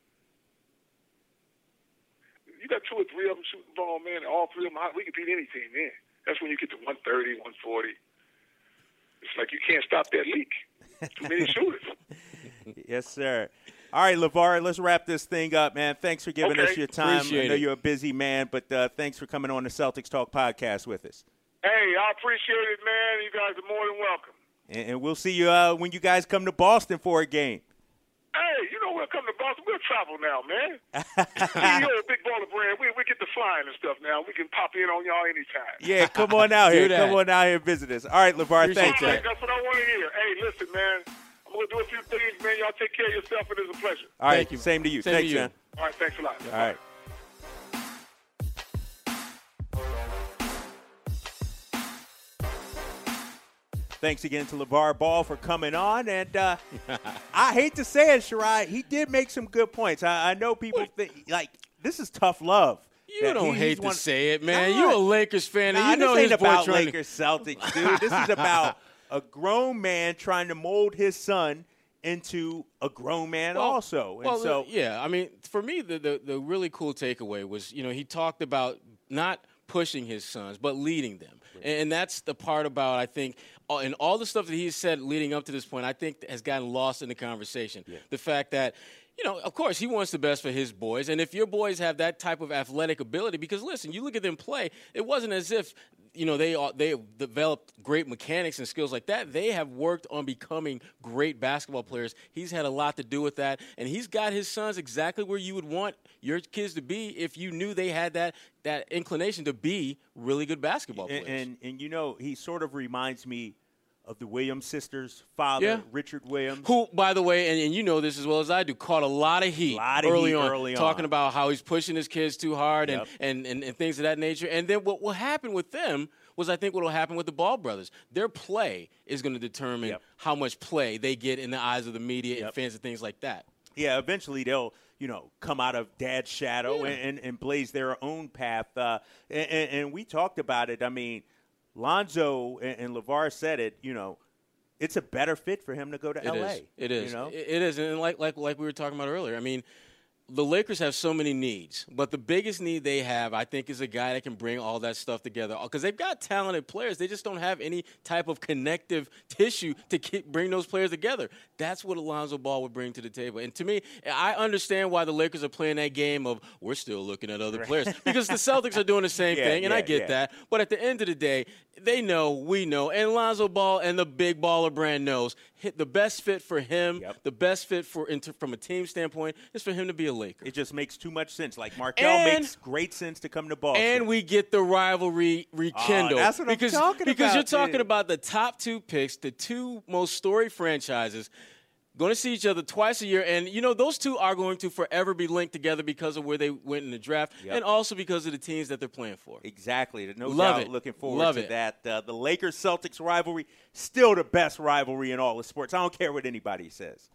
you got two or three of them shooting the ball, man, and all three of them hot, we can beat any team then. That's when you get to one thirty, one forty. It's like you can't stop that leak. Too many shooters. Yes, sir. All right, LeVar, let's wrap this thing up, man. Thanks for giving okay. us your time. Appreciate I know it. you're a busy man, but uh, thanks for coming on the Celtics Talk podcast with us. Hey, I appreciate it, man. You guys are more than welcome. And, and we'll see you uh, when you guys come to Boston for a game. Hey, you know we'll come to Boston. We'll travel now, man. C E O of Big Baller Brand. We we get the flying and stuff now. We can pop in on y'all anytime. Yeah, come on out here. that. Come on out here and visit us. All right, LeVar, thanks, All man. right, that's what I want to hear. Hey, listen, man. I'm going to do a few things, man. Y'all take care of yourself. It is a pleasure. All right, Thank you. same to you. Same to thanks, you. man. All right, thanks a lot. All right. Thanks again to LeVar Ball for coming on. And uh, I hate to say it, Sherrod, he did make some good points. I, I know people think, like, this is tough love. You that don't he- hate he's to one- say it, man. Nah. You a Lakers fan, and Nah, you know this his ain't boy about trying Lakers Celtics, dude. This is about a grown man trying to mold his son into a grown man Well, also. And well, so, yeah, I mean, for me, the, the the really cool takeaway was, you know, he talked about not pushing his sons, but leading them. Right. And that's the part about, I think, uh, and all the stuff that he's said leading up to this point, I think has gotten lost in the conversation. Yeah. The fact that, you know, of course, he wants the best for his boys. And if your boys have that type of athletic ability, because, listen, you look at them play, it wasn't as if, you know, they are, they developed great mechanics and skills like that. They have worked on becoming great basketball players. He's had a lot to do with that. And he's got his sons exactly where you would want your kids to be if you knew they had that that inclination to be really good basketball players. And, and, and you know, he sort of reminds me of the Williams sisters' father, Yeah. Richard Williams. Who, by the way, and, and you know this as well as I do, caught a lot of heat, Lot of early, heat on, early talking on. about how he's pushing his kids too hard Yep. and, and, and, and things of that nature. And then what, what happened with them was I think what will happen with the Ball brothers. Their play is going to determine Yep. how much play they get in the eyes of the media Yep. and fans and things like that. Yeah, eventually they'll, you know, come out of dad's shadow Yeah. and, and, and blaze their own path. Uh, and, and, and we talked about it. I mean, Lonzo and, and LeVar said it, you know, it's a better fit for him to go to It L A. is. It is. You know? It, it is. And like, like, like we were talking about earlier, I mean, the Lakers have so many needs, but the biggest need they have, I think, is a guy that can bring all that stuff together. Because they've got talented players. They just don't have any type of connective tissue to keep, bring those players together. That's what Alonzo Ball would bring to the table. And to me, I understand why the Lakers are playing that game of we're still looking at other players. Because the Celtics are doing the same Yeah, thing, and yeah, I get yeah. that. But at the end of the day, they know, we know, and Lonzo Ball and the Big Baller brand knows hit the best fit for him, Yep. the best fit for inter, from a team standpoint is for him to be a Laker. It just makes too much sense. Like Markel And- makes great sense to come to Boston. And we get the rivalry rekindled. Oh, that's what I'm because, talking because about, you're talking dude. about the top two picks, the two most storied franchises, going to see each other twice a year. And, you know, those two are going to forever be linked together because of where they went in the draft Yep. and also because of the teams that they're playing for. Exactly. No Love doubt it. looking forward Love to it. that. Uh, the Lakers-Celtics rivalry, still the best rivalry in all of sports. I don't care what anybody says.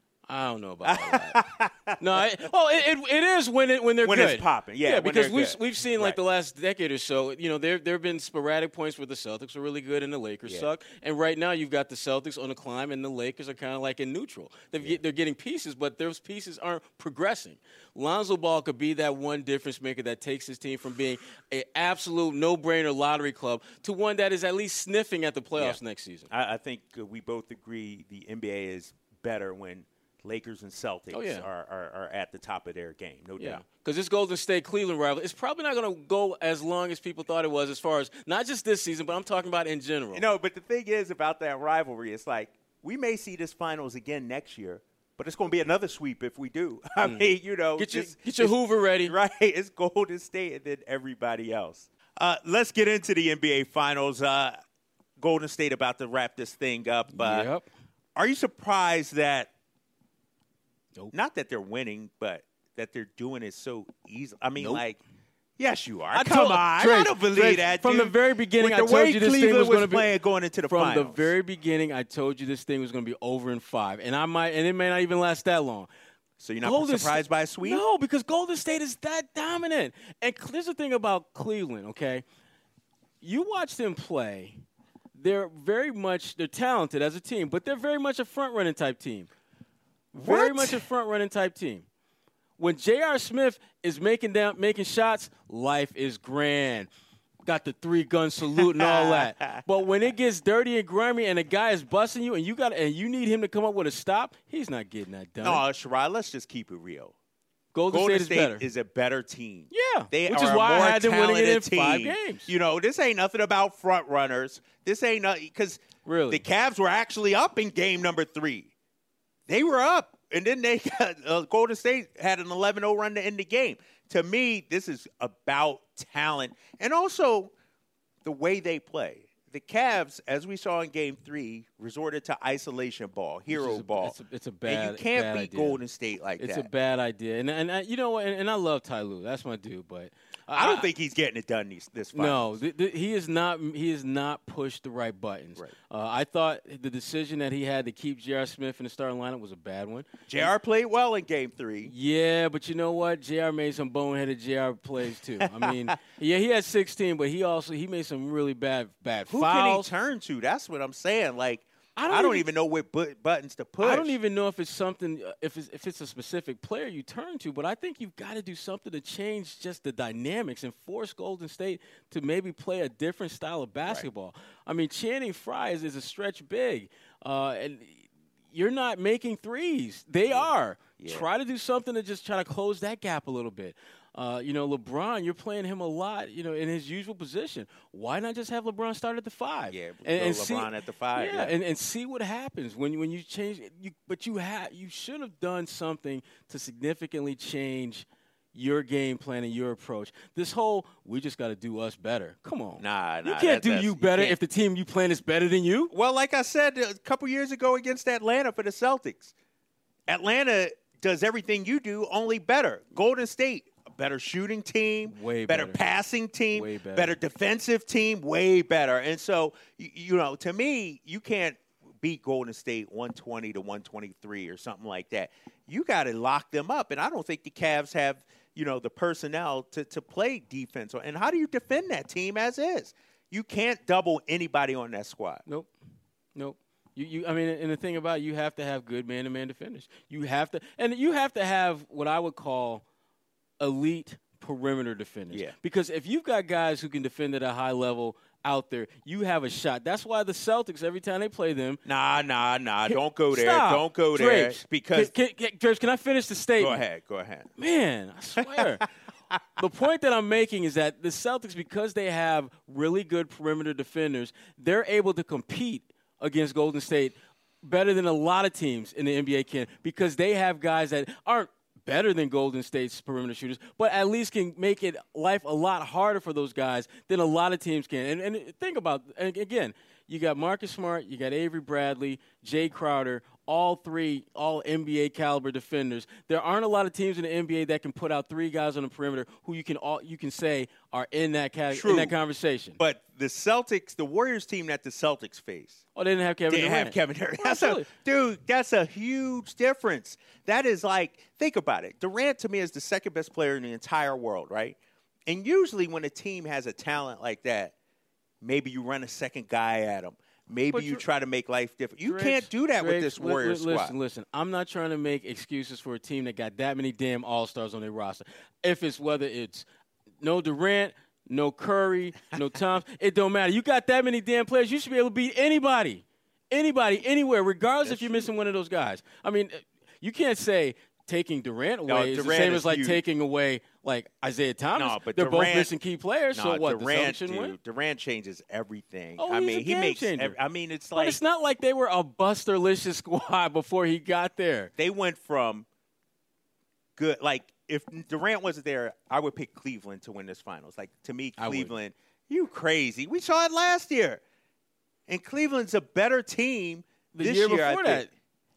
I don't know about all that. no, I, well, it, it, it is when it when they're When good. it's popping, yeah, when because they're we've good. we've seen like Right. the last decade or so. You know, there there have been sporadic points where the Celtics are really good and the Lakers Yeah. suck. And right now, you've got the Celtics on a climb, and the Lakers are kind of like in neutral. They've, get- They're getting pieces, but those pieces aren't progressing. Lonzo Ball could be that one difference maker that takes his team from being an absolute no-brainer lottery club to one that is at least sniffing at the playoffs Yeah. next season. I, I think uh, we both agree the N B A is better when Lakers and Celtics Oh, yeah. are, are, are at the top of their game, no Yeah, doubt. because this Golden State Cleveland rivalry, it's probably not going to go as long as people thought it was, as far as not just this season, but I'm talking about in general. You know, but the thing is about that rivalry, it's like we may see this finals again next year, but it's going to be another sweep if we do. I mean, you know, get your it's- get your it's- Hoover ready. Right, it's Golden State and then everybody else. Uh, let's get into the N B A Finals. Uh, Golden State about to wrap this thing up. Uh, Yep. Are you surprised that, Nope. not that they're winning, but that they're doing it so easy? I mean, Nope. like, yes, you are. I Come told- on. I Drake, don't believe Drake, that, from dude. the very beginning, With I the told way you this thing Cleveland was gonna be- playing going into the From finals. the very beginning, I told you this thing was going to be over in five, and I might, and it may not even last that long. So you're not Golden surprised Sta- by a sweep? No, because Golden State is that dominant. And cl- here's the thing about Cleveland, okay? You watch them play. They're very much, they're talented as a team, but they're very much a front-running type team. Very What? much a front-running type team. When J R. Smith is making down, making shots, life is grand. Got the three-gun salute and all that. But when it gets dirty and grimy and a guy is busting you and you got and you need him to come up with a stop, he's not getting that done. No, Sherrod, let's just keep it real. Golden, Golden State, State is better. is a better team. Yeah, They which are is a why I more had them winning it in talented five team. games. You know, this ain't nothing about front runners. This ain't nothing because Really? the Cavs were actually up in game number three. They were up, and then they got, uh, Golden State had an eleven oh run to end the game. To me, this is about talent and also the way they play. The Cavs, as we saw in Game Three, resorted to isolation ball, hero is a- ball. it's a- it's a bad- and you can't bad beat idea. Golden State like It's that. a bad idea, and and, and you know, and, and I love Ty Lue. That's my dude, but I don't think he's getting it done these, this No, finals. th- th- he is not. He is not pushed the right buttons. Right. Uh, I thought the decision that he had to keep J R. Smith in the starting lineup was a bad one. J R played well in Game Three. Yeah, but you know what? J R made some boneheaded J R plays too. I mean, yeah, he had sixteen, but he also he made some really bad bad Who fouls. can he turn to? That's what I'm saying. Like, I I don't don't, even- even know what but- buttons to push. I don't even know if it's something, uh, if it's, if it's a specific player you turn to, but I think you've got to do something to change just the dynamics and force Golden State to maybe play a different style of basketball. I mean, Channing Frye is, is a stretch big, uh, and you're not making threes. They are. Yeah. Try to do something to just try to close that gap a little bit. Uh, you know, LeBron, you're playing him a lot, you know, in his usual position. Why not just have LeBron start at the five? Yeah, and, go and see, LeBron at the five, Yeah, yeah. And, and see what happens when you, when you change. You, but you have you should have done something to significantly change your game plan and your approach. This whole we just got to do us better. Come on, Nah, you nah, can't that- do that's- you you better can't. if the team you playing is better than you. Well, like I said a couple years ago against Atlanta for the Celtics, Atlanta does everything you do, only better. Golden State, better shooting team, Way better, better. passing team, Way better. defensive team, way better. And so, you, you know, to me, you can't beat Golden State one twenty to one twenty-three or something like that. You got to lock them up. And I don't think the Cavs have, you know, the personnel to, to play defense. And how do you defend that team as is? You can't double anybody on that squad. Nope. Nope. You, you, I mean, and the thing about it, you have to have good man-to-man defenders. You have to, and you have to have what I would call elite perimeter defenders. Yeah. Because if you've got guys who can defend at a high level out there, you have a shot. That's why the Celtics, every time they play them, Nah, nah, nah. Don't go there. Stop. Don't go there. Drapes, Because can, can, can, Drapes, can I finish the statement? go ahead. Go ahead. Man, I swear. The point that I'm making is that the Celtics, because they have really good perimeter defenders, they're able to compete against Golden State better than a lot of teams in the N B A can, because they have guys that aren't better than Golden State's perimeter shooters, but at least can make it life a lot harder for those guys than a lot of teams can. And, and think about, and again, you got Marcus Smart, you got Avery Bradley, Jay Crowder, all three, all N B A caliber defenders. There aren't a lot of teams in the N B A that can put out three guys on the perimeter who you can all you can say are in that ca- in that conversation. But the Celtics, the Warriors team that the Celtics face, oh, they didn't have Kevin didn't Durant. have Kevin Durant. That's Absolutely. a, dude, that's a huge difference. That is like, think about it. Durant to me is the second best player in the entire world, right? And usually when a team has a talent like that, maybe you run a second guy at him. Maybe But you Dr- try to make life different. You Drapes, can't do that with Drapes, this li- Warriors li- squad. Listen, listen. I'm not trying to make excuses for a team that got that many damn All-Stars on their roster. If it's whether it's no Durant, no Curry, no Thomas, it don't matter. You got that many damn players, you should be able to beat anybody, anybody, anywhere, regardless That's if you're true. missing one of those guys. I mean, you can't say taking Durant away No, is the Durant same is as like huge. taking away like Isaiah Thomas. No, but They're both Durant- missing key players. No, so what? Durant, the Celtics shouldn't win? dude, Durant changes everything. Oh, I he's mean, a he game makes. changer. Every, I mean, it's But like it's not like they were a busterlicious squad before he got there. they went from good. Like if Durant wasn't there, I would pick Cleveland to win this finals. Like to me, I would. Cleveland. You crazy? We saw it last year, and Cleveland's a better team The this year I before think. that.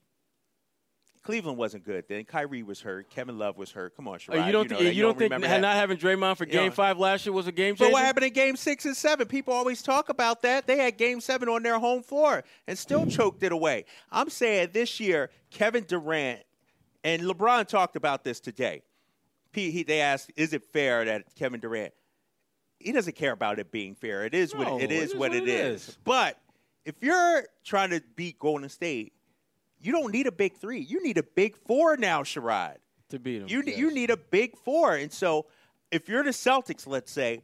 Cleveland wasn't good then. Kyrie was hurt. Kevin Love was hurt. Come on, Sherrod. Oh, you don't, know think, that. you don't think remember not that. having Draymond for You Game know. Five last year was a game changer? But what happened in Game Six and Seven? People always talk about that. They had Game Seven on their home floor and still choked it away. I'm saying this year, Kevin Durant and LeBron talked about this today. He, he, they asked, "Is it fair that Kevin Durant?" He doesn't care about it being fair. It is No, what it is. what it is. is. But if you're trying to beat Golden State, you don't need a big three. You need a big four now, Sherrod. To beat him. You yes. you need a big four, and so if you're the Celtics, let's say,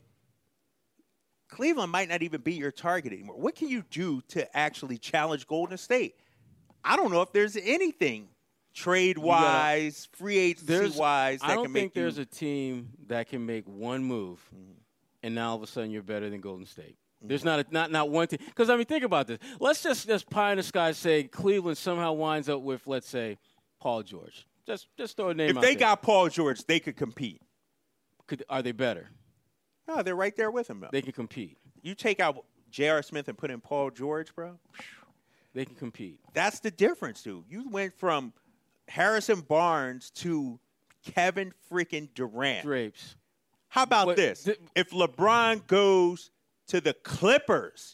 Cleveland might not even be your target anymore. What can you do to actually challenge Golden State? I don't know if there's anything trade wise, free agency There's- wise that I don't can make think there's you. a team that can make one move, and now all of a sudden you're better than Golden State. There's not a, not not one team. Because I mean, think about this. Let's just just pie in the sky say Cleveland somehow winds up with, let's say, Paul George. Just just throw a name if out they there. got Paul George, they could compete. Could, are they better? No, they're right there with him. Though. They can compete. You take out J R. Smith and put in Paul George, bro. They can compete. That's the difference, dude. You went from Harrison Barnes to Kevin freaking Durant. Drapes. How about But this? th- if LeBron goes to the Clippers,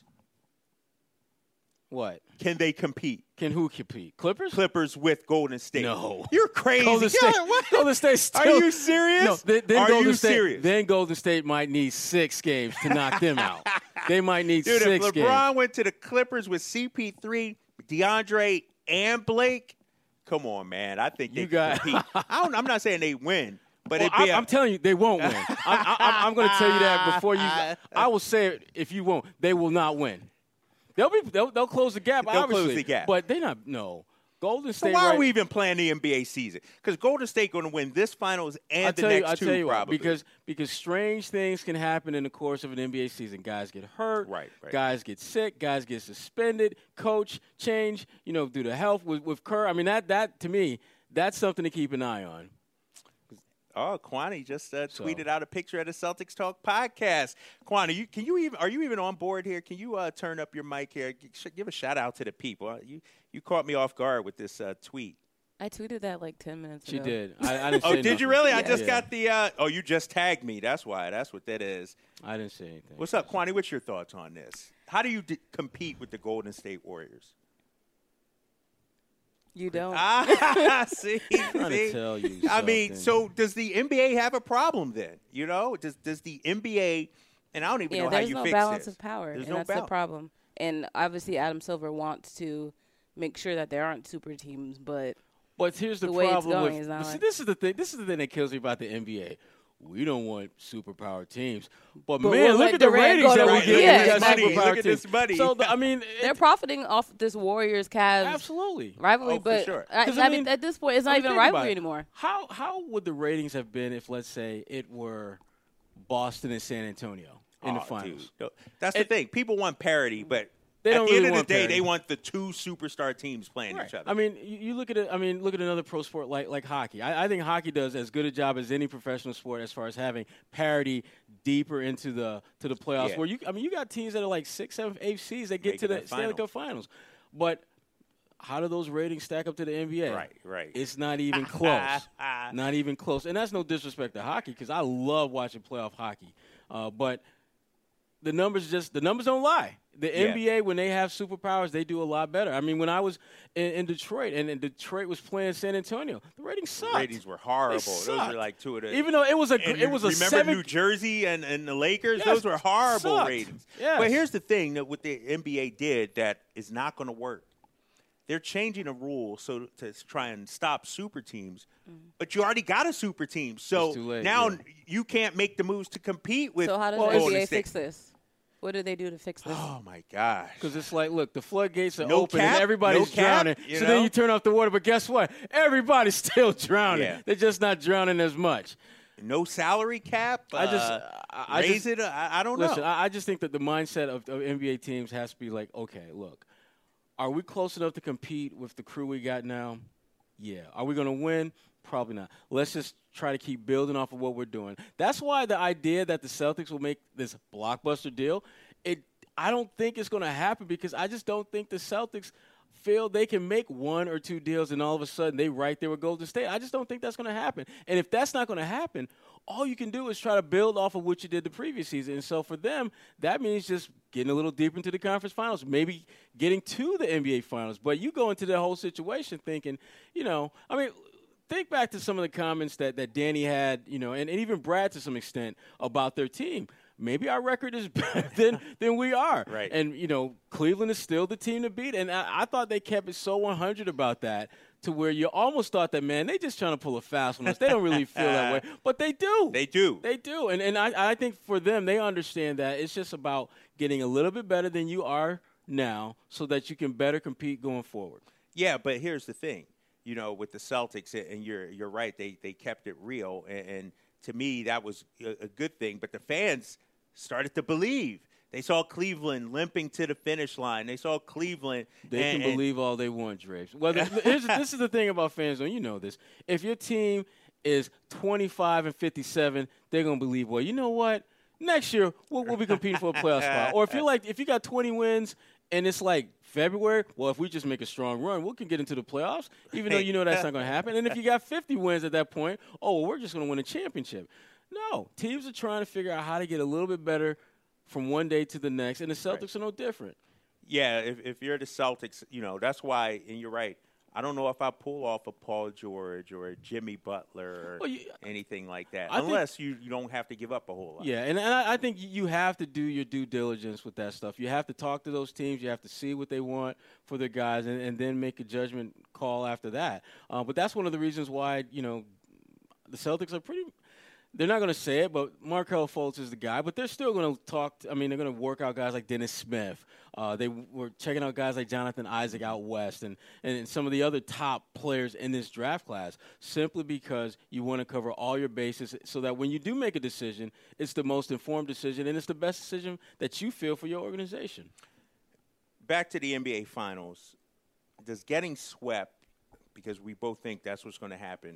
What? can they compete? Can who compete? Clippers? Clippers with Golden State. No. You're crazy. Golden Yeah, State. what? Golden State still. Are you serious? No. Then, then Are Golden you State. serious? Then Golden State might need six games to knock them out. They might need Dude, six if games. LeBron went to the Clippers with C P three, DeAndre, and Blake, come on, man. I think they You can got- compete. I don't, I'm not saying they win, but Well, it'd be I, a- I'm telling you, they won't win. I, I, I'm going to tell you that before you. I will say it if you won't. They will not win. They'll be. They'll, they'll close the gap. They'll obviously, close the gap. But they not. No. Golden So State. why right, are we even playing the N B A season? Because Golden State going to win this finals and I'll the tell next you, I'll two tell you why. probably. Because because strange things can happen in the course of an N B A season. Guys get hurt. Right, right. Guys get sick. Guys get suspended. Coach change. You know, due to health with with Kerr. I mean, that that to me, that's something to keep an eye on. Oh, Kwani just uh, So- tweeted out a picture of the Celtics Talk podcast. Kwani, you, can you even are you even on board here? Can you uh, turn up your mic here? G- sh- Give a shout out to the people. Uh, You you caught me off guard with this uh, tweet. I tweeted that like ten minutes She ago. did. I, I didn't Oh, say did nothing. you really? I Yeah. just Yeah. got the. Uh, oh, you just tagged me. That's why. That's what that is. I didn't say anything. What's up, Kwani? What's your thoughts on this? How do you d- compete with the Golden State Warriors? You don't. Ah, see, trying to see? tell you I mean, something. so does the N B A have a problem then? You know, does does the N B A? And I don't even yeah, know how there's you no fix balance this. of power, There's and no that's balance. the problem. And obviously, Adam Silver wants to make sure that there aren't super teams, but But here's the, the way it's problem going with is not see, like- this is the thing. This is the thing that kills me about the N B A. We don't want superpower teams, but, But man, we'll look let at the Durant ratings go that to- we Right, get. look Yeah, at this against money. superpower Look at this teams. money. So the, I mean, they're it, profiting off this Warriors Cavs absolutely. rivalry. Oh, for but sure. I, 'Cause, I I mean, mean, at this point, it's I not mean, even a think about rivalry it. anymore. How how would the ratings have been if, let's say, it were Boston and San Antonio in the Oh, finals? dude. That's the It- thing. People want parity, but They at don't the really end of want the day, parity. they want the two superstar teams playing Right. each other. I mean, you, you look at it. I mean, look at another pro sport like like hockey. I, I think hockey does as good a job as any professional sport as far as having parity deeper into the to the playoffs. Yeah. Where you, I mean, you got teams that are like six, seven, eight seeds that get Make to it the to Stanley finals. Cup Finals. But how do those ratings stack up to the N B A? Right, right. It's not even close. Not even close. And that's no disrespect to hockey because I love watching playoff hockey. Uh, but the numbers just the numbers don't lie. The Yeah. N B A, when they have superpowers, they do a lot better. I mean, when I was in, in Detroit and, and Detroit was playing San Antonio, the ratings sucked. ratings were horrible. They Those sucked. were like two of the. Even though it was a And it was a remember seven. New Jersey and, and the Lakers? Yes, Those were horrible sucked. ratings. Yes. But here's the thing that what the N B A did that is not going to work. They're changing a rule so to try and stop super teams, but you already got a super team. So It's too late, now yeah. you can't make the moves to compete with. So how does Well, the N Golden B A State. fix this? What do they do to fix this? Oh my gosh! Because it's like, look, the floodgates are No open cap, and everybody's no cap, drowning. you so know? then you turn off the water, but guess what? Everybody's still drowning. Yeah. They're just not drowning as much. No salary cap. I just- uh, I- I raise just- it. I, I don't Listen, know. I, I just think that the mindset of, of N B A teams has to be like, okay, look, are we close enough to compete with the crew we got now? Yeah. Are we going to win? Probably not. Let's just try to keep building off of what we're doing. That's why the idea that the Celtics will make this blockbuster deal, it I don't think it's going to happen because I just don't think the Celtics feel they can make one or two deals and all of a sudden they right there with Golden State. I just don't think that's going to happen. And if that's not going to happen, all you can do is try to build off of what you did the previous season. And so for them, that means just getting a little deeper into the conference finals, maybe getting to the N B A finals. But you go into the whole situation thinking, you know, I mean, think back to some of the comments that, that Danny had, you know, and, and even Brad to some extent about their team. Maybe our record is better than, than we are. Right. And, you know, Cleveland is still the team to beat. And I, I thought they kept it so one hundred about that to where you almost thought that, man, they just trying to pull a fast one on us. They don't really feel that way. But they do. They do. They do. And, and I, I think for them, they understand that it's just about getting a little bit better than you are now so that you can better compete going forward. Yeah, but here's the thing. You know, with the Celtics, and you're you're right. They they kept it real, and, and to me that was a, a good thing. But the fans started to believe. They saw Cleveland limping to the finish line. They saw Cleveland. They and, can and- believe all they want, Drapes. Well, the, here's, this is the thing about fans, though. You know this. If your team is twenty-five and fifty-seven, they're gonna believe. Well, you know what? Next year we'll, we'll be competing for a playoff spot. Or if you're like, if you got twenty wins and it's like February, well, if we just make a strong run, we can get into the playoffs, even though you know that's not going to happen. And if you got fifty wins at that point, oh, well, we're just going to win a championship. No, teams are trying to figure out how to get a little bit better from one day to the next, and the Celtics Right. are no different. Yeah, if, if you're the Celtics, you know, that's why, and you're right, I don't know if I pull off a Paul George or a Jimmy Butler or Well, you- anything like that, I think- unless you, you don't have to give up a whole lot. Yeah, and, and I I think you have to do your due diligence with that stuff. You have to talk to those teams. You have to see what they want for their guys, and, and then make a judgment call after that. Uh, but that's one of the reasons why, you know, the Celtics are pretty – they're not going to say it, but Markelle Fultz is the guy. But they're still going to talk – I mean, they're going to work out guys like Dennis Smith. Uh, they were checking out guys like Jonathan Isaac out west and, and some of the other top players in this draft class simply because you want to cover all your bases so that when you do make a decision, it's the most informed decision and it's the best decision that you feel for your organization. Back to the N B A Finals, does getting swept, because we both think that's what's going to happen,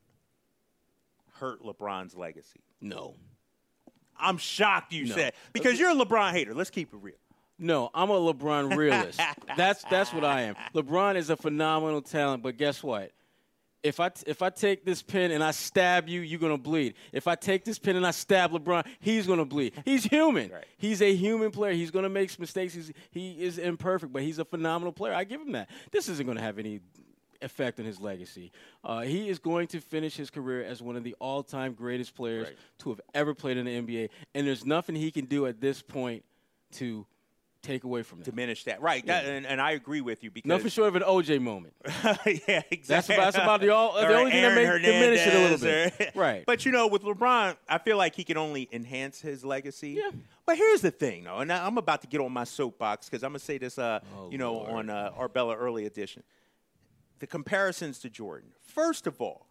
hurt LeBron's legacy? No. I'm shocked you No. said, because you're a LeBron hater. Let's keep it real. No, I'm a LeBron realist. that's that's what I am. LeBron is a phenomenal talent, but guess what? If I, if I take this pin and I stab you, you're going to bleed. If I take this pin and I stab LeBron, he's going to bleed. He's human. Right. He's a human player. He's going to make mistakes. He's, he is imperfect, but he's a phenomenal player. I give him that. This isn't going to have any effect on his legacy. Uh, he is going to finish his career as one of the all-time greatest players Right. to have ever played in the N B A, and there's nothing he can do at this point to take away from that. Diminish that. Right. That, and, and I agree with you because Nothing short of an O J moment. yeah, exactly. That's about, that's about the, all, the Or only thing that Aaron may diminish it a little Hernandez bit. or- Right. But, you know, with LeBron, I feel like he can only enhance his legacy. Yeah. But here's the thing, though, and I- I'm about to get on my soapbox because I'm going to say this, uh, Oh, you know, Lord. on uh, Arbella Early Edition. The comparisons to Jordan. First of all,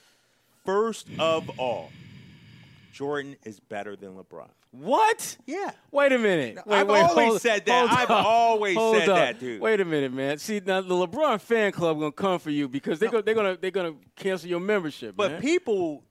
first of all, Jordan is better than LeBron. What? Yeah. Wait a minute. Wait, I've wait, always hold- said that. hold I've up. always Hold said up. that, dude. Wait a minute, man. See, now the LeBron fan club gonna come for you because they're No. gonna they're gonna they're gonna cancel your membership, But man. people,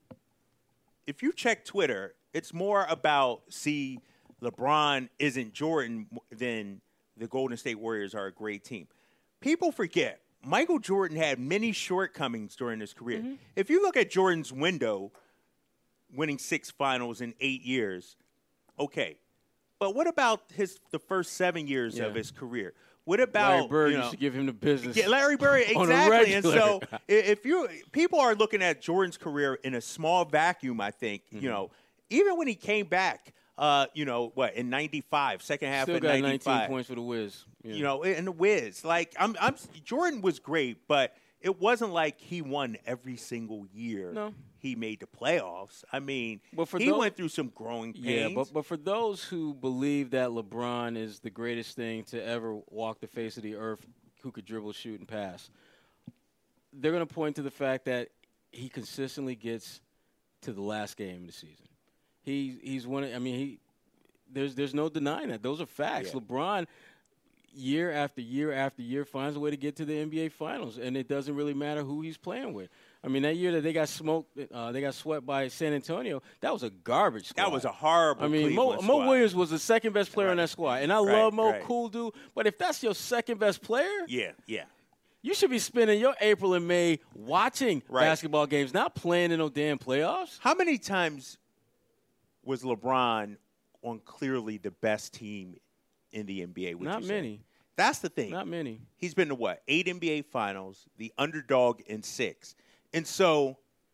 if you check Twitter, it's more about, see, LeBron isn't Jordan than the Golden State Warriors are a great team. People forget, Michael Jordan had many shortcomings during his career. Mm-hmm. If you look at Jordan's window, winning six finals in eight years, okay. But what about his the first seven years Yeah. of his career? What about Larry Bird you know, used to give him the business. yeah, Larry Bird, on a exactly. And regular. so, i- if you people are looking at Jordan's career in a small vacuum, I think Mm-hmm. you know, even when he came back, uh, you know, what in ninety-five, second half Still of got nineteen ninety-five, points for the Wiz. Yeah. you know, in the Wiz, like I'm, I'm, Jordan was great, but it wasn't like he won every single year. No. He made the playoffs. I mean, But for he those- went through some growing pains. Yeah, but but for those who believe that LeBron is the greatest thing to ever walk the face of the earth, who could dribble, shoot, and pass, they're going to point to the fact that he consistently gets to the last game of the season. He he's one. I mean, he there's there's no denying that. Those are facts. Yeah. LeBron, year after year after year, finds a way to get to the N B A Finals, and it doesn't really matter who he's playing with. I mean, that year that they got smoked, uh, they got swept by San Antonio. That was a garbage squad. that was a horrible. I mean, Mo, Cleveland Mo squad. Williams was the second best player on Right. that squad, and I Right, love Mo, right. cool dude. But if that's your second best player, Yeah, yeah. you should be spending your April and May watching Right. basketball games, not playing in no damn playoffs. How many times was LeBron on clearly the best team in the N B A? Would Not you say? many. That's the thing. Not many. He's been to what? Eight N B A finals, the underdog in six. And so,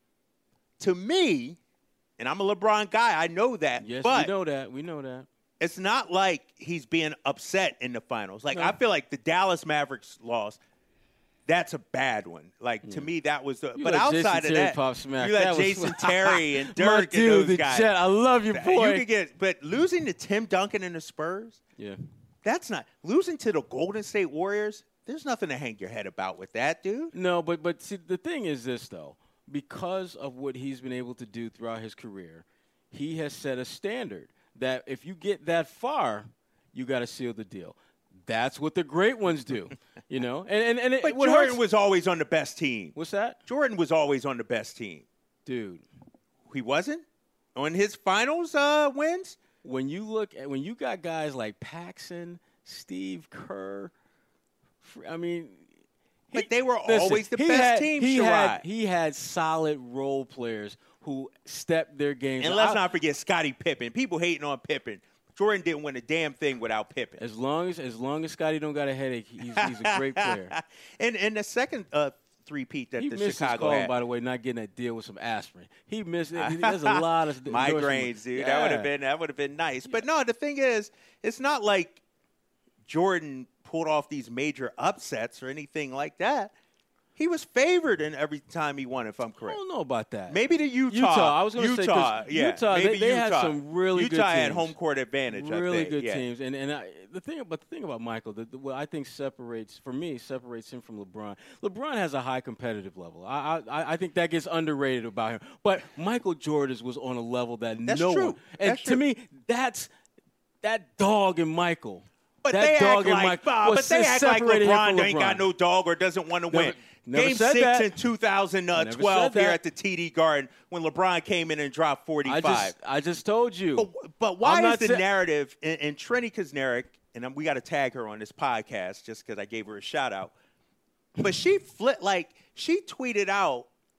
to me, and I'm a LeBron guy, I know that. Yes, but we know that. We know that. it's not like he's being upset in the finals. Like, No. I feel like the Dallas Mavericks loss, that's a bad one. Like, to me, that was the. You but let outside Jason of Terry that, pop smack. you let That was- Jason Terry and My Dirk and dude, those the guys. Jet. I love you, boy. You could get, but losing to Tim Duncan and the Spurs, yeah. that's not losing to the Golden State Warriors. There's nothing to hang your head about with that, dude. No, but but see, the thing is this though, because of what he's been able to do throughout his career, he has set a standard that if you get that far, you got to seal the deal. That's what the great ones do, you know. And and, and it, But what Jordan hurts- was always on the best team. what's that, Jordan was always on the best team. dude? He wasn't on his finals uh, wins. When you look at when you got guys like Paxson, Steve Kerr, fr- I mean. But they were Listen, always the he best had, team, He Sherrod. had, he had solid role players who stepped their games. And up. let's I- not forget Scottie Pippen. People hating on Pippen. Jordan didn't win a damn thing without Pippen. As long as as long as Scotty don't got a headache, he's, he's a great player. and and the second uh, three-peat that He the missed Chicago his call, had. by the way, not getting that deal with some aspirin. He missed it. There's a lot of migraines, dude. That would have been that would have been nice. But no, the thing is, it's not like Jordan pulled off these major upsets or anything like that. He was favored in every time he won, if I'm I correct. don't know about that. Maybe the Utah. Utah, I was gonna say, 'cause Utah, yeah, Utah, they- maybe they had Utah. some really Utah good had teams. home court advantage. I really think. good yeah. teams. And and I, the thing about the thing about Michael, the, the, what I think separates for me separates him from LeBron. LeBron has a high competitive level. I I, I think that gets underrated about him. But Michael Jordan was on a level that That's no true. one. And That's to true. me, that's that dog in Michael. But that they dog act in like, Michael uh, was but they act like separated him LeBron from ain't got LeBron. no dog or doesn't want to win. Never- never Game said six that. in two thousand twelve Never said here that. at the T D Garden when LeBron came in and dropped I forty-five. just I just told you. But, but why I'm is not the sa- narrative, and, and Trini Kuznick, and I'm- we got to tag her on this podcast just because I gave her a shout out, but she flipped, like, she tweeted out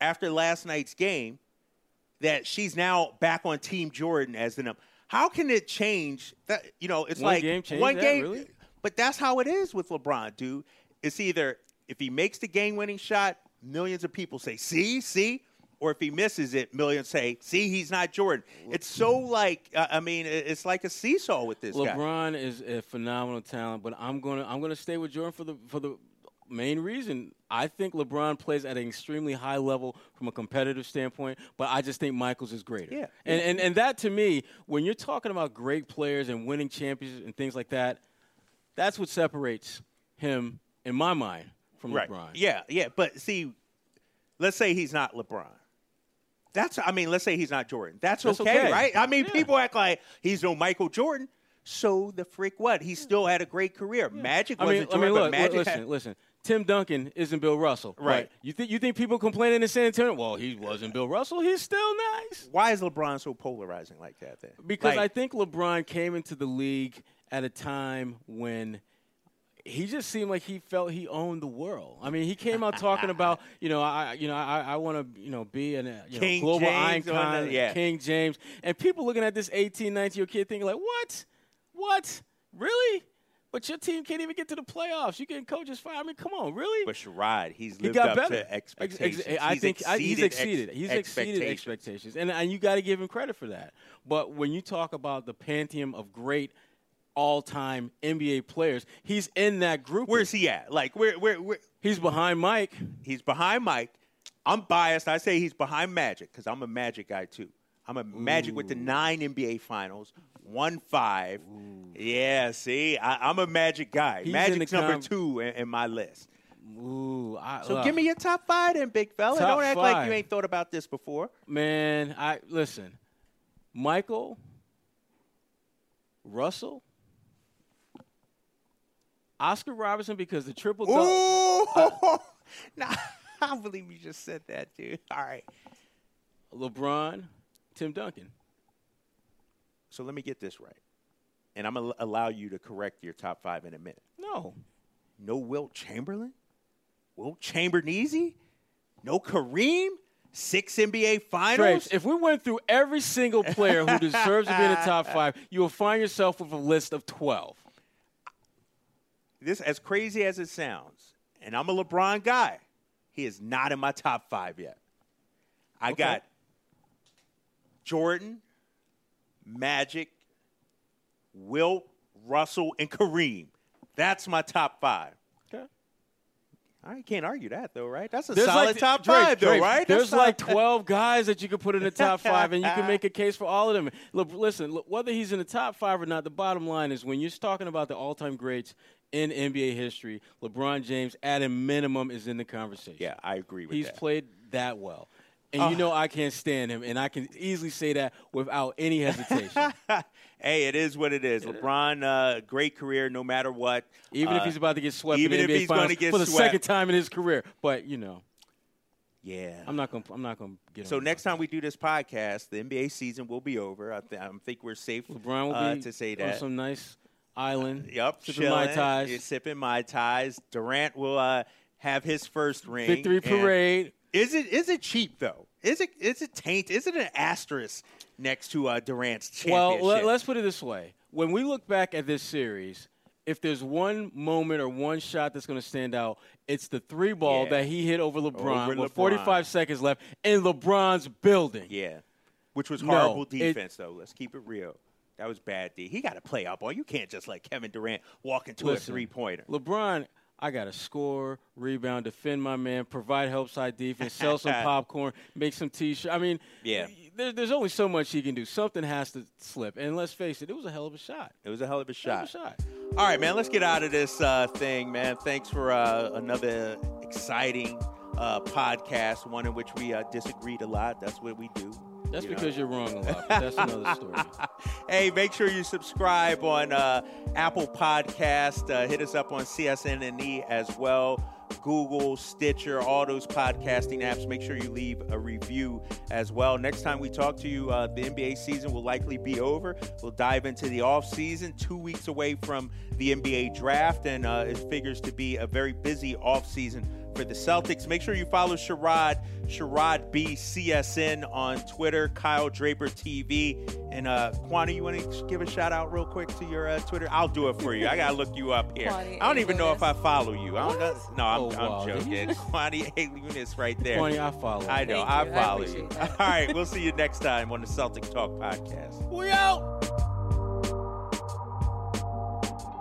after last night's game that she's now back on Team Jordan as the number. How can it change? That you know, it's one like game changed one that, game. Really? But that's how it is with LeBron, dude. It's either if he makes the game-winning shot, millions of people say, "See, see," or if he misses it, millions say, "See, he's not Jordan." It's so like, uh, I mean, it's like a seesaw with this guy. LeBron is a phenomenal talent, but I'm gonna I'm gonna stay with Jordan for the for the main reason. I think LeBron plays at an extremely high level from a competitive standpoint, but I just think Michaels is greater. Yeah. And and and that to me, when you're talking about great players and winning championships and things like that, that's what separates him, in my mind, from Right. LeBron. Yeah, yeah. But see, let's say he's not LeBron. That's, I mean, let's say he's not Jordan. That's, That's okay, okay. right? I mean, Yeah. people act like he's no Michael Jordan. So the frick what? He still had a great career. Magic I wasn't mean, I Jordan, mean, but look, Magic listen, had, listen. Tim Duncan isn't Bill Russell, Right. You think you think people complaining in San Antonio? Well, he wasn't Bill Russell. He's still nice. Why is LeBron so polarizing like that then? Because Like, I think LeBron came into the league at a time when he just seemed like he felt he owned the world. I mean, he came out talking about, you know, I, you know, I, I want to, you know, be an, you King know, global James on icon, the- yeah. King James, and people looking at this eighteen, nineteen-year-old kid thinking like, what, what, really? But your team can't even get to the playoffs. You getting coaches fired. I mean, come on, really? but Sherrod, he's He lived got up better. to expectations. Ex- ex- I he's think I, he's exceeded exceeded. ex- he's exceeded expectations, and and you got to give him credit for that. But when you talk about the pantheon of great all-time N B A players, he's in that group. Where's he at? Like, where, where, where? He's behind Mike. He's behind Mike. I'm biased. I say he's behind Magic because I'm a Magic guy too. I'm a Magic with the nine N B A Finals, one five. Yeah, see, I, I'm a Magic guy. He's in Magic's the number com- two in, in my list. Ooh, I, So look, give me your top five then, big fella. Top Don't act like five. you ain't thought about this before. man. I listen, Michael, Russell, Oscar Robertson, because the triple double. Ooh, nah, I don't believe you just said that, dude. All right. LeBron, Tim Duncan. So let me get this right, and I'm gonna allow you to correct your top five in a minute. No, No Wilt Chamberlain? Wilt Chamberneasy? No Kareem? Six N B A Finals? Drapes, if we went through every single player who deserves to be in the top five, you will find yourself with a list of twelve. This, as crazy as it sounds, and I'm a LeBron guy, he is not in my top five yet. I Okay. got Jordan, Magic, Wilt, Russell, and Kareem. That's my top five. Okay. I can't argue that, though, right? That's a There's solid like, top Drake, five, though, Drake, right? There's That's like not- twelve guys that you could put in the top five, and you can make a case for all of them. Look, listen, look, whether he's in the top five or not, the bottom line is when you're talking about the all-time greats in N B A history, LeBron James, at a minimum, is in the conversation. Yeah, I agree with He's that. played that well. And you know I can't stand him, and I can easily say that without any hesitation. Hey, it is what it is. LeBron, uh, great career no matter what. Even Uh, if he's about to get swept even in the if N B A he's Finals gonna get for the swept. second time in his career. But, you know, Yeah. I'm not going I'm not going to get So on next that. time we do this podcast, the N B A season will be over. I, th- I think we're safe LeBron will uh, be to say on that. some nice island. Yep, sipping chilling. Mai Tais. You're sipping Mai Tais. Durant will uh, have his first ring. Victory And parade. Is it is it cheap though? Is it is it taint? Is it an asterisk next to uh, Durant's championship? Well, let, let's put it this way. When we look back at this series, if there's one moment or one shot that's going to stand out, it's the three ball Yeah. that he hit over LeBron Over with LeBron. forty-five seconds left in LeBron's building. Yeah, which was No, horrible it- defense, though. Let's keep it real. That was bad D. He got to play up on. You can't just let Kevin Durant walk into Listen, a three-pointer. LeBron, I got to score, rebound, defend my man, provide help side defense, sell some popcorn, make some T-shirts. I mean, Yeah. there, there's only so much he can do. Something has to slip. And let's face it, it was a hell of a shot. It was a hell of a Hell of shot. a shot. All right, man, let's get out of this uh, thing, man. Thanks for uh, another exciting uh, podcast, one in which we uh, disagreed a lot. That's what we do. That's you know? because you're wrong a lot, but that's another story. Hey, make sure you subscribe on uh, Apple Podcast. Uh, hit us up on C S N N E as well. Google, Stitcher, all those podcasting apps. Make sure you leave a review as well. Next time we talk to you, uh, the N B A season will likely be over. We'll dive into the off season, two weeks away from the N B A draft, and uh, it figures to be a very busy off season for the Celtics. Make sure you follow Sherrod, Sherrod B C S N on Twitter, Kyle Draper T V. And uh, Kwani, you want to give a shout out real quick to your uh, Twitter? I'll do it for you. I got to look you up here. Kwani I don't A. even know Lunis. if I follow you. I don't know. No, I'm, Oh, wow. I'm joking. Kwani A. Lunis right there. Kwani, I follow. I know. Thank I you. I follow you. appreciate that. All right. We'll see you next time on the Celtic Talk podcast. We out.